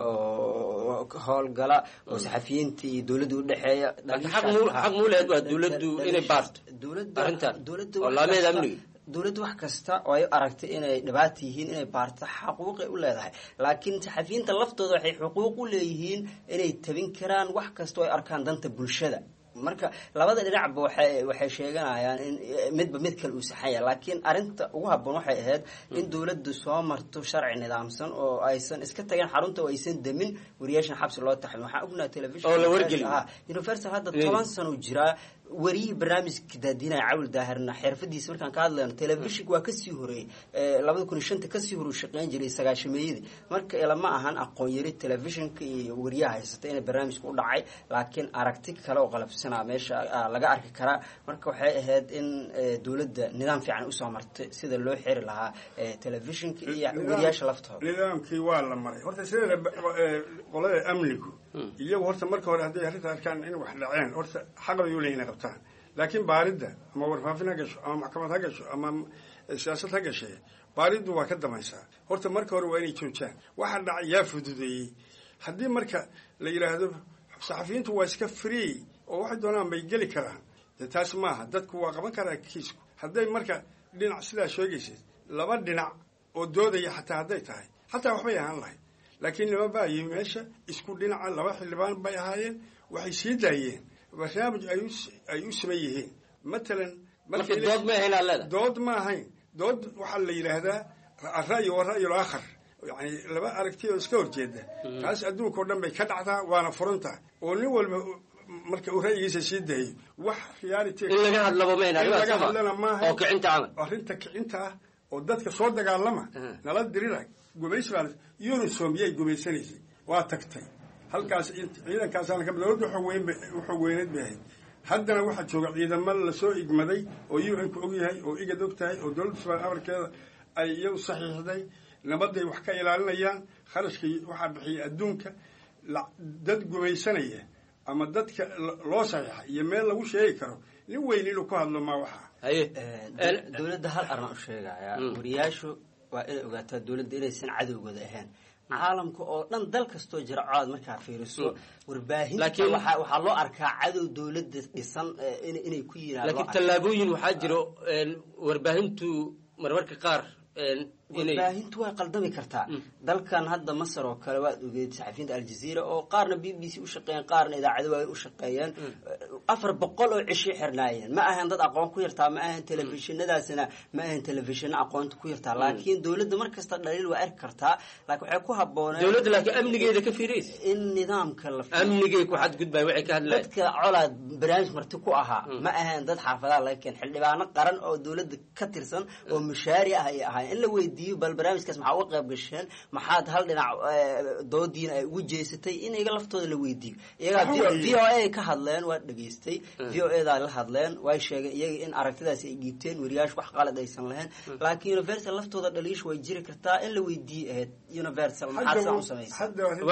oo howlgala oo saxafiyiinta iyo dowladda u dhexeeya xaq muuleed waa dowladdu inay baarto arrintan oo laameeda amniga dowladda wax kasta oo ay aragtay inay dhibaata yihiin inay baarto xaquuqay u leedahay laakiin saxafiyiinta laftooda waxay xuquuq u leeyihiin inay tabin karaan wax kasta oo ay arkaan danta bulshada marka labada dhinacba waxay waxay sheeganayaan in midba mid kale uu saxan yahay laakiin arinta ugu habboon waxay ahayd in dowladdu soo marto sharci nidaamsan oo aysan iska tagin xarunta oo aysan demin wariyaashan xabsi loo taxin waxaan ognahay television oo la wargeli universal hadda toban sano jiraa wariyii barnaamijka daadinaya cawl daahirna xirfadiisa markaan ka hadlayno telefishinka waa kasii horeeyey labada kun iyo shanta kasii hore uu shaqeyn jiray sagaashameeyadii marka ilama ahan aqoon yari telefishinka iyo wariyaha haysata inay barnaamijka u dhacay laakiin aragti kale oo qalabsanaa meesha laga arki karaa marka waxay ahayd in dowladda nidaam fiican usoo martay sida loo xiri lahaa telefishinka iyo wariyaasha laftooda nidaamkii waa la maray horta sida qolada amnigu iyagu horta marka hore hadday arrinta arkaan in wax dhaceen horta xaq bay u leeyihin inay qabtaan laakiin baaridda ama warfaafin ha gasho ama maxkamad ha gasho ama siyaasad ha gashee baariddu waa ka damaysaa horta marka hore waa inay joojaan waxa dhacay yaa fududeeyey haddii marka la yidhaahdo saxafiyiintu waa iska free oo waxay doonaan bay geli karaan dee taas maaha dadku waa qaban karaa kiisku hadday marka dhinac sidaa sheegaysid laba dhinac oo doodaya xataa hadday tahay xataa waxbay ahaan lahayd laakiin lama baayi meesha isku dhinaca laba xildhibaan bay ahaayeen waxay sii daayeen barnaamij ay ay u siman yihiin matalan dood ma ahayn allada dood ma ahayn dood waxaa la yidhaahdaa ara'yi wa ra'yul aakhar yani laba aragti oo iska horjeeda taas adduunka oo dhan bay ka dhacdaa waana furantaa oo nin walba marka uu ra'yigiisa sii daayo wax reality in laga hadlaba ma ahayn laga hadlana maaha oo kicinta camal arrinta kicinta ah oo dadka soo dagaalama nala dirira gumaysi baa unisom yay gumaysanaysay waa tagtay halkaas ciidankaasaan ka dowladda xogeyn wuxuu weyneed bay ahayd haddana waxaa jooga ciidamo lasoo igmaday oo u n ku og yahay oo igad og tahay oo dowladda soomaaliya amarkeeda ay iyagu saxiixday nabaday wax ka ilaalinayaan kharashkii waxaa bixiyay adduunka dad gumaysanaya ama dadka loo saxiixa iyo meel lagu sheegi karo nin weyn inuu ku hadlo ma waxa dowladda hal arrin u sheegaya wariyaashu waa inay ogaataa dowladda inaysan cadowgooda ahayn caalamka oo dhan dal kastoo jira colaad markaa fiiriso warbaahinta waxaa loo arkaa cadow dowladda dhisan inay ku yiraan laakiin tallaabooyin waxaa jiro warbaahintu marmarka qaar warbaahintu way qaldami kartaa dalkan hadda masar oo kale waad ogeed saxafiyiinta aljazeera oo qaarna b b c u shaqeeyeen qaarna idaacado waaweyn u shaqeeyeen afar boqol oo cishi xirnaayeen ma ahan dad aqoon ku yartaa ma ahan telefishinadaasina ma ahan telefishino aqoonta ku yartaa laakiin dowladda markasta dhaliil waa arki kartaa laakiin waxay ku habbooneen dowladda laakiin amnigeeda ka fiiraysa in nidaamka la amnigay ku xadgudbay waxay ka hadlayaan dadka colaad barnaamij marti ku ahaa ma ahan dad xaafadaha laga keen xildhibaano qaran oo dowladda ka tirsan oo mushaari ah ay ahaayeen in la weydiiyo bal barnaamijkaas maxaa uga qayb gasheen maxaad hal dhinac doodiina ay ugu jeesatay in iyaga laftooda la weydiiyo iyagaa v o a ka hadleen waa dhegaystay v o a daa la hadleen way sheegeen iyaga in aragtidaasi ay dhiibteen wariyaashu wax qalad aysan lahayn laakiin universal laftooda dhaliish way jiri kartaa in la weydiiyo ahayd universal maxaad saa u samaysay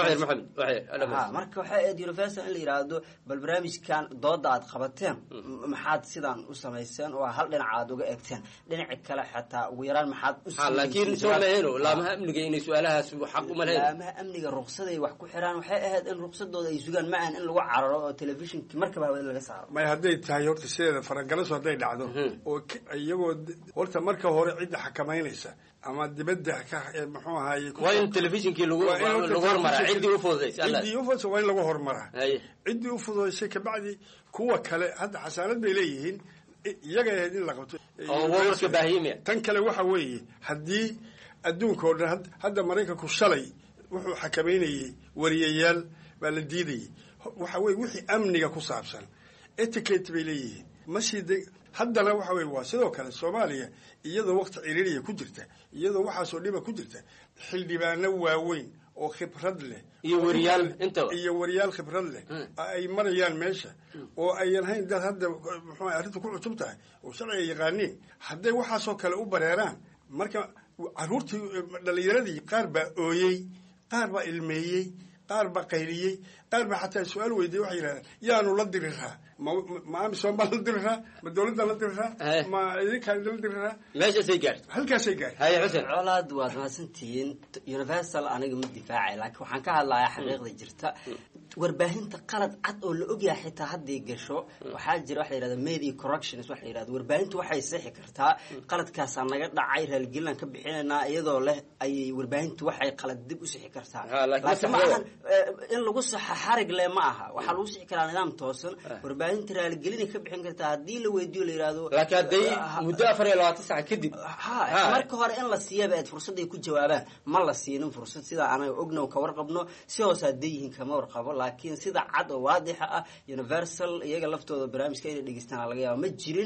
marka waxay ahayd universal in la yidhaahdo bal barnaamijkan dooda aad qabateen maxaad sidaan u samayseen oo hal dhinac aad uga eegteen dhinaci kale xataa ugu yaraan maxaad laakiin soo leeyno laamaha amniga inay su'aalahaas xaq u maleeyaan laamaha amniga ruqsaday wax ku xiraan waxay ahayd in ruqsadooda ay sugaan ma aan in lagu cararo oo telefishinka markaba hawada laga saaro may hadday tahay horta sideeda faragalaso hadday dhacdo oo iyagoo horta marka hore cidda xakamaynaysa ama dibadda ka muxuu ahaayey waa in telefishinkii lagu lagu hormaraa ciddii u fududaysay ciddii u fududaysay waa in lagu hormaraa ciddii u fududaysay kabacdi kuwa kale hadda xasaanad bay leeyihiin iyaga ahayd in la qabto wararka baahiyimaya tan kale waxa weeye haddii adduunka oo dhan hadda maraykanku shalay wuxuu xakamaynayey wariyayaal baa la diidayay waxa weye wixii amniga ku saabsan etiquette bay leeyihiin masjid haddana waxa weye waa sidoo kale soomaaliya iyadoo waqti ciriiriya ku jirta iyadoo waxaasoo dhiba ku jirta xildhibaano waaweyn oo khibrad leh iyo wariyaal intaba iyo wariyaal khibrad leh ay marayaan meesha oo ayan hayn dad hadda muxuu arrintu ku cusub tahay oo sharciga yaqaaniin hadday waxaasoo kale u bareeraan marka caruurtii dhalinyaradii qaar baa ooyey qaar baa ilmeeyey qaar baa qayliyey qaar baa xataa su-aal weydiiyey waxay yidhahdeen yaanu la diriraa ma ma amisom baa la diriraa ma dowladda la diriraa ma idinkaan la diriraa meeshaasay gaartay halkaasay gaartay haya xuseen colaad waad mahadsantihiin universal aniga ma difaacay laakiin waxaan ka hadlayaa xaqiiqda jirta warbaahinta qalad cad oo la ogyahay xitaa haddii gasho waxaa jira waxa la yidhahda media corrections waxa la yidhahda warbaahintu waxay sixi kartaa qaladkaasaa naga dhacay raalgelinaan ka bixinaynaa iyadoo leh ayay warbaahintu waxay qalad dib u sixi kartaa laakiin ma ahan in lagu saxa xarig leh ma aha waxaa lagu sixi karaa nidaam toosan warbaahinta raalgelinay ka bixin kartaa haddii la weydiiyo la yidhahdo laakiin hadday muddo afar iyo labaatan sac kadib marka hore in la siiyaba aad fursad ay ku jawaabaan ma la siinin fursad sidaa anaga ognow ka warqabno si hoose hadday yihiin kama warqabo laakiin sida cad oo waadixa ah universal iyaga laftooda barnaamijka inay dhegeystaan laga yaaba ma jirin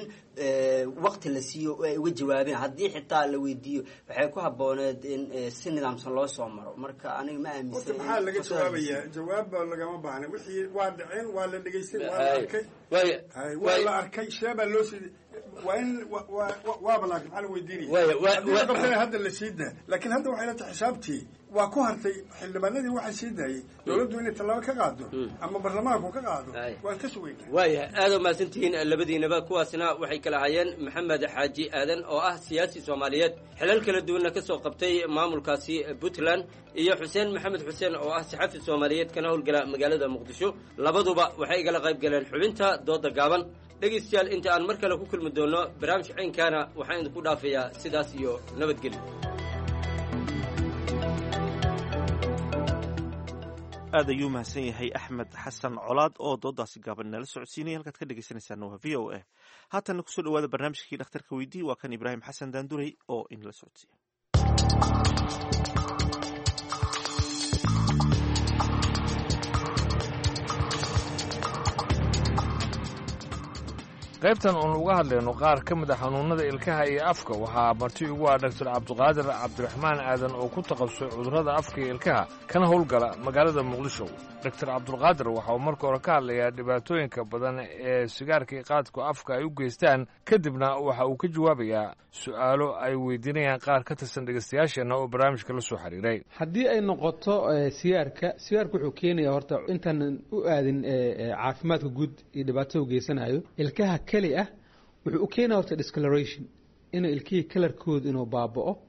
waqti la siiyo oo ay uga jawaabeen haddii xitaa la weydiiyo waxay ku habbooneed in si nidaamsan loo soo maro marka aniga ma aaminsan maxaa laga jawaabayaa jawaabba lagama baahna wixii waa dhaceen waa la dhegeystay waa la arkay waa la arkay sheebaa loo sii waa in waaba laakiin maxaa la weydiinaya hadda la sii daa laakiin hadda waxay la tahay xisaabtii waa ku hartay xildhibaanadii waxaa sii daayay dowladdu inay tallaabo ka qaado ama baarlamaanku ka qaado waan ka sugaynaa waaya aad u mahadsantihiin labadiinaba kuwaasna waxay kala hayeen maxamed xaaji aadan oo ah siyaasi soomaaliyeed xilal kala duwanna ka soo qabtay maamulkaasi puntland iyo xuseen maxamed xuseen oo ah saxafi soomaaliyeed kana howlgala magaalada muqdisho labaduba waxay igala qayb galeen xubinta dooda gaaban dhegaystayaal inta aan mar kale ku kulmi doono barnaamij ciinkaana waxaan idinku dhaafayaa sidaas iyo nabadgelyo aad ayuu mahadsan yahay axmed xasan colaad oo doodaasi gaaban nala socodsiinaya halkaad ka dhegeysanaysaana waa v o a haatanna kusoo dhawaada barnaamijkii dhakhtarka weydii waa kan ibraahim xasan daandurey oo inala socodsiiya qaybtan uun uga hadlayno qaar ka mid a xanuunnada ilkaha iyo afka waxaa marti ugu ah doctor cabdiqaadir cabdiraxmaan aadan oo ku takhasusay cudurrada afka iyo ilkaha kana howlgala magaalada muqdisho doctor cabdulqaadir waxa uu marka hore ka hadlayaa dhibaatooyinka badan ee sigaarka iyo qaadku afka ay u geystaan kadibna waxa uu ka jawaabayaa su'aalo ay weydiinayaan qaar ka tirsan dhegeystayaasheenna oo barnaamijka la soo xiriiray haddii ay noqoto sigaarka sigaarka wuxuu keenayaa horta intaanan u aadin caafimaadka guud iyo dhibaatada u geysanayo ilkaha keli ah wuxuu u keenaya horta discoloration inuu ilkihii kalarkooda inuu baaba'o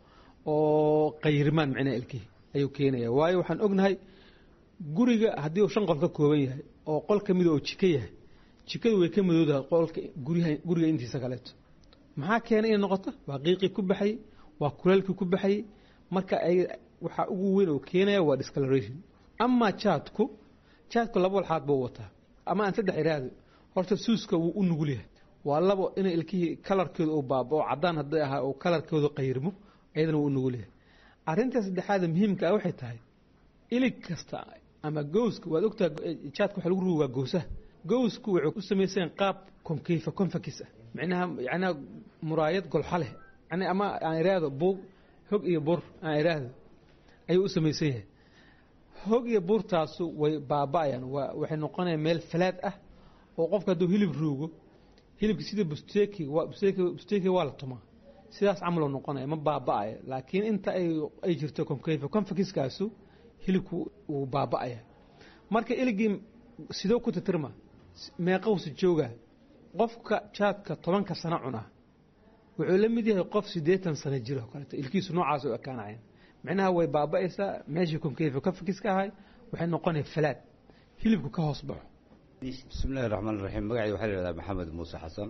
oo qayrmaan macnaha ilkihii ayuu keenaya waayo waxaan ognahay guriga haddii uu shan qol ka kooban yahay oo qol ka mida oo jiko yahay jikadu way ka madoodahay qolka guriga guriga intiisa kaleeto maxaa keenay inay noqoto waa qiiqii ku baxay waa kuleelkii ku baxay marka ay waxaa ugu weyn oo keenaya waa discoloration ama jaadku jaadku laba walxaad buu wataa ama aan saddex iraado horta suuska wuu u nugul yahay waa labo in ilkihii kalarkooda uu baabao caddaan hadday ahaa oo kalarkooda qayrmo ayadana wuu u nugul yahay arrinta saddexaad muhiimka ah waxay tahay ilig kasta ama gowska waad ogtaa jaadka waxa lagu ruugaa waa gowsaha gowsku wuxuu u samaysan qaab concave convex ah macnaha yacnaa muraayad golxa leh yani ama aan iraado buug hog iyo bur aan iraado ayuu u samaysan yahay hog iyo burtaasu way baaba'ayaan waa waxay noqonayaan meel falaad ah oo qofka hadduu hilib ruugo hilibka sida busteki waa busteki busteki waa la tumaa sidaas camal oo noqonaya ma baaba'ayo laakiin inta ay ay jirto concave convexkaasu hilibku uu baaba'aya marka iligii sidoo ku tatirma meeqowsi jooga qofka jaadka tobanka sano cuna wuxuu la mid yahay qof siddeetan sano jiro kale ilkiisu noocaas oo ekaanayaan macnaha way baaba'aysaa meeshii concave convexka ahay waxay noqonay falaad hilibku ka hoos baxo bismillahi raxmaani raxiim magacayga waxaa la yidhahdaa maxamed muuse xasan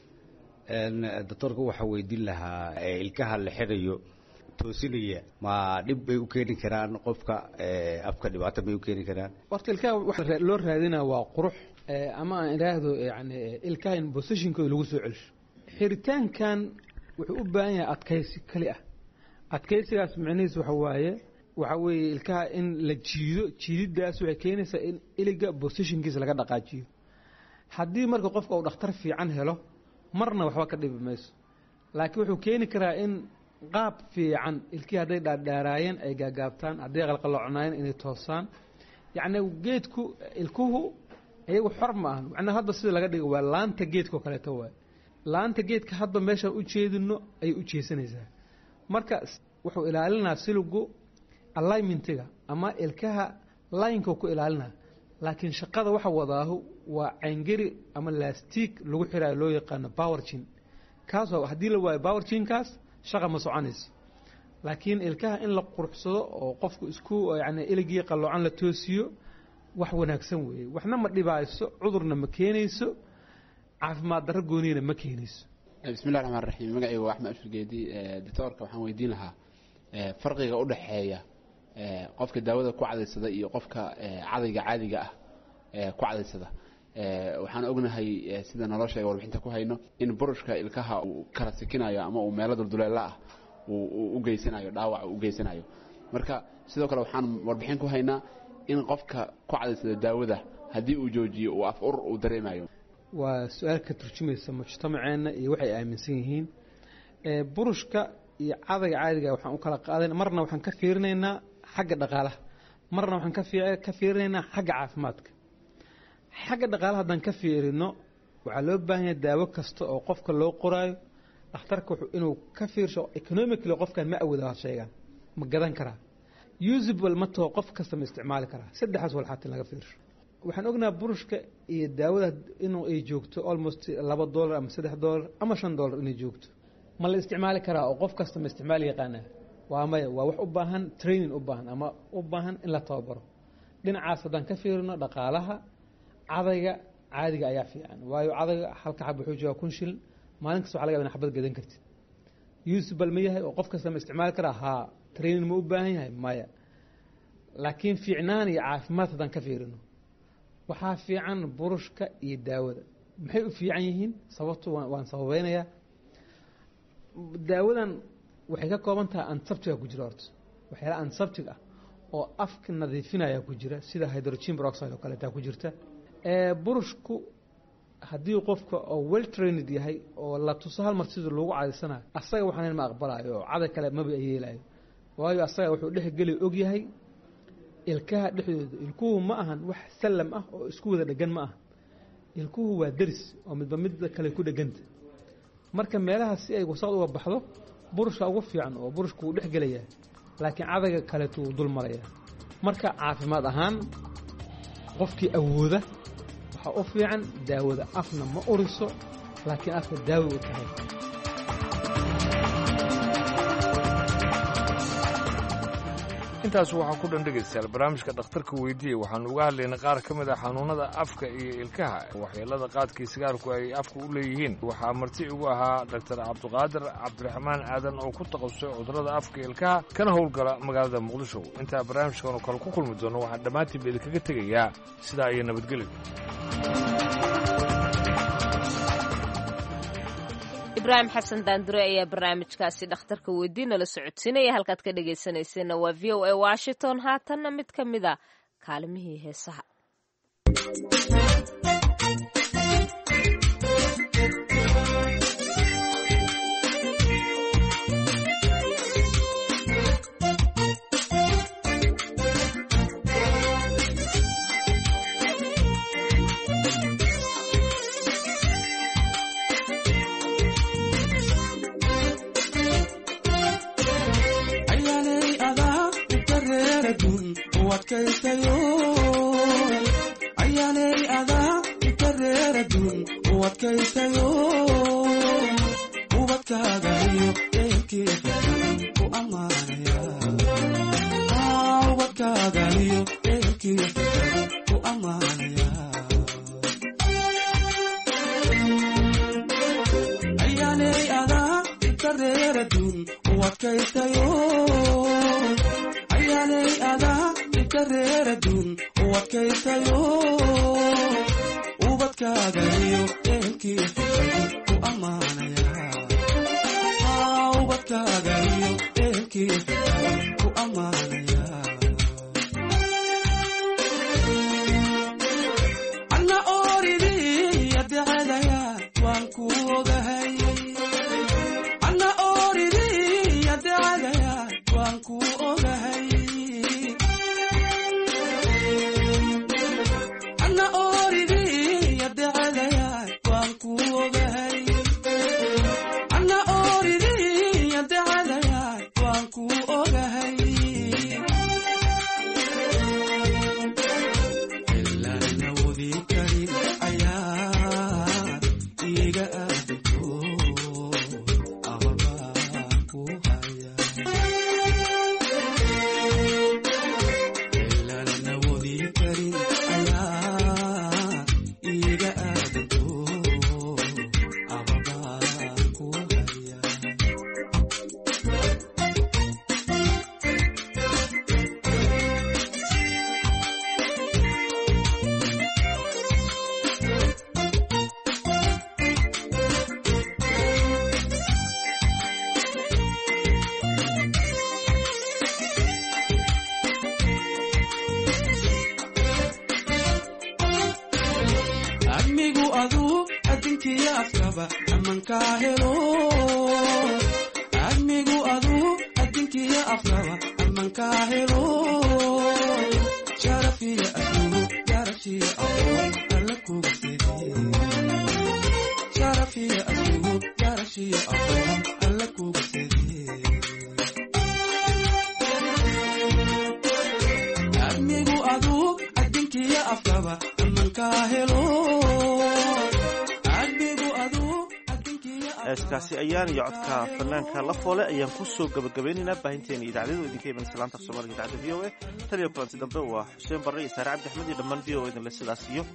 doctorku waxaa weydiin lahaa ilkaha la xirayo toosinaya ma dhib bay u keeni karaan qofka afka dhibaato bay u keeni karaan horta ilkaha waxa loo raadinaa waa qurux ama aan idhaahdo yani ilkaha in positionkooda lagu soo celsho xiritaankan wuxuu u baahan yahay adkaysi kali ah adkaysigaas macnihiis waxa waaye waxa weeye ilkaha in la jiido jiididaas waxay keenaysaa in iliga positionkiisa laga dhaqaajiyo haddii marka qofka uu dhakhtar fiican helo marna waxba ka dhibi mayso laakiin wuxuu keeni karaa in qaab fiican ilkii hadday dhaadhaaraayeen ay gaagaabtaan hadday qalqaloocnaayeen inay toosaan yacni geedku ilkuhu iyagu xor ma ahan macnaha hadda sida laga dhigo waa laanta geedka oo kaleeto waay laanta geedka hadda meeshaan u jeedino ayay u jeesanaysaa marka wuxuu ilaalinaa siligu alignmentiga ama ilkaha lineka ku ilaalinaa laakiin shaqada waxa wadaahu waa cayngeri ama lastig lagu xiraayo loo yaqaano powerchin kaasoo haddii la waayo powerchinkaas shaqa ma soconayso laakiin ilkaha in la quruxsado oo qofku isku yani iligii qalloocan la toosiyo wax wanaagsan weeye waxna ma dhibaayso cudurna ma keenayso caafimaad darro gooniyana ma keenayso bismillahi raxmaan raxiim magacayga waa axmed ashur geedi doctorka waxaan weydiin lahaa farqiga u dhexeeya qofka daawada ku cadaysada iyo qofka cadayga caadiga ah ku cadaysada waxaan ognahay sida nolosha ee warbixinta ku hayno in burushka ilkaha uu kala sikinayo ama uu meelo dulduleela ah uu u geysanayo dhaawac u geysanayo marka sidoo kale waxaan warbixin ku haynaa in qofka ku cadaysada daawada haddii uu joojiyo uu af ur uu dareemayo waa su-aal ka turjumaysa mujtamaceenna iyo waxay aaminsan yihiin burushka iyo cadayga caadiga waxaan u kala qaadan marna waxaan ka fiirinaynaa xagga dhaqaalaha marna waxaan ka ka fiirinaynaa xagga caafimaadka xagga dhaqaalaha haddaan ka fiirino waxaa loo baahan yahay daawo kasta oo qofka loo qoraayo dhakhtarka wuxuu inuu ka fiirsho economically qofkan ma awooda sheegaan ma gadan karaa usable ma taho qof kasta ma isticmaali karaa saddexaas walxaat in laga fiirsho waxaan ognaha burushka iyo daawada inuu ay joogto almost laba dollar ama saddex dollar ama shan dollar inay joogto ma la isticmaali karaa oo qof kasta ma isticmaali yaqaanaa waa maya waa wax u baahan training u baahan ama u baahan in la tababaro dhinacaas haddaan ka fiirino dhaqaalaha cadayga caadiga ayaa fiican waayo cadayga halka xab wuxuu joogaa kun shilin maalin kasta waxa laga yaabaa in xabad gadan kartid usable ma yahay oo qof kasta ma isticmaali karaa haa training ma u baahan yahay maya laakiin fiicnaan iyo caafimaad haddaan ka fiirino waxaa fiican burushka iyo daawada maxay u fiican yihiin sababtu waan sababeynayaa daawadan waxay ka kooban tahay antiseptiga ku jira horta waxyaala antiseptic ah oo afka nadiifinaya ku jira sida hydrogen peroxide oo kaleetaa ku jirta burushku haddii qofka oo well trained yahay oo la tuso hal mar sida loogu cadaysanayo asaga waxaan ma aqbalayo oo caday kale maba yeelayo waayo asaga wuxuu dhexgeli og yahay ilkaha dhexdooda ilkuhu ma ahan wax sallam ah oo isku wada dhegan ma aha ilkuhu waa deris oo midba midda kale ku dheganta marka meelaha si ay wasaq uga baxdo burushka ugu fiican oo burushku uu dhexgelayaa laakiin cadayga kaleetu uu dul marayaa marka caafimaad ahaan qofkii awooda waxaa u fiican daawada afna ma uriso laakiin afka daawo u tahay intaas waxaa ku dhan dhegaystayaal barnaamijka dhakhtarka weydiiyey waxaanu uga hadlaynay qaar ka mid ah xanuunada afka iyo ilkaha waxyeelada qaadkii sigaarku ay afka u leeyihiin waxaa marti igu ahaa doctor cabdiqaadir cabdiraxmaan aadan oo ku takhasusay cudurrada afka iyo ilkaha kana howlgala magaalada muqdisho intaa barnaamijkan oo kale ku kulmi doono waxaan dhammaantiinba idinkaga tegayaa sidaa iyo nabadgelyo. ibraahim xasan daandure ayaa barnaamijkaasi dhakhtarka weydiina la socodsiinaya halkaad ka dhegaysanayseena waa v o a washington haatanna mid ka mid a kaalimihii heesaha. ayaanay adaa itareeradun u adkaysayo ubadkaagayo eelkeeda ku ammaanaya ubadkaagayo eelkeeda ku ammaanaya ayaanay adaa itareeradun u adkaysayo ayaanay adaa itareeradun u adkaysayo ubadkaagayo eelkeeda ku ammaanaya ubadkaagayo eelkeeda ku ammaanaya anna ooridii adecadaya waan ku ogahay anna ooridii adecadaya waan ku ogahay heeskaasi ayaan iyo codka fanaanka la foole ayaan ku soo gabagabaynaynaa baahinteena idaacadadu idinka iman islaanta af soomaaliga idaacadda v o a tan iyo kulanti dambe waa xuseen barre iyo saare cabdi axmed iyo dhammaan v o a idinle sidaas iyo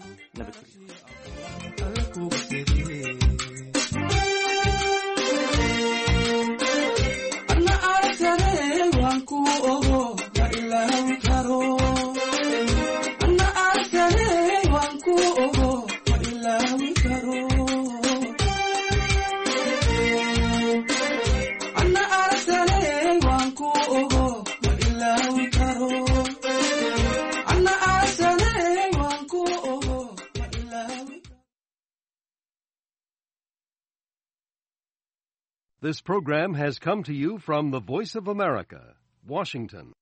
This program has come to you from the Voice of America, Washington.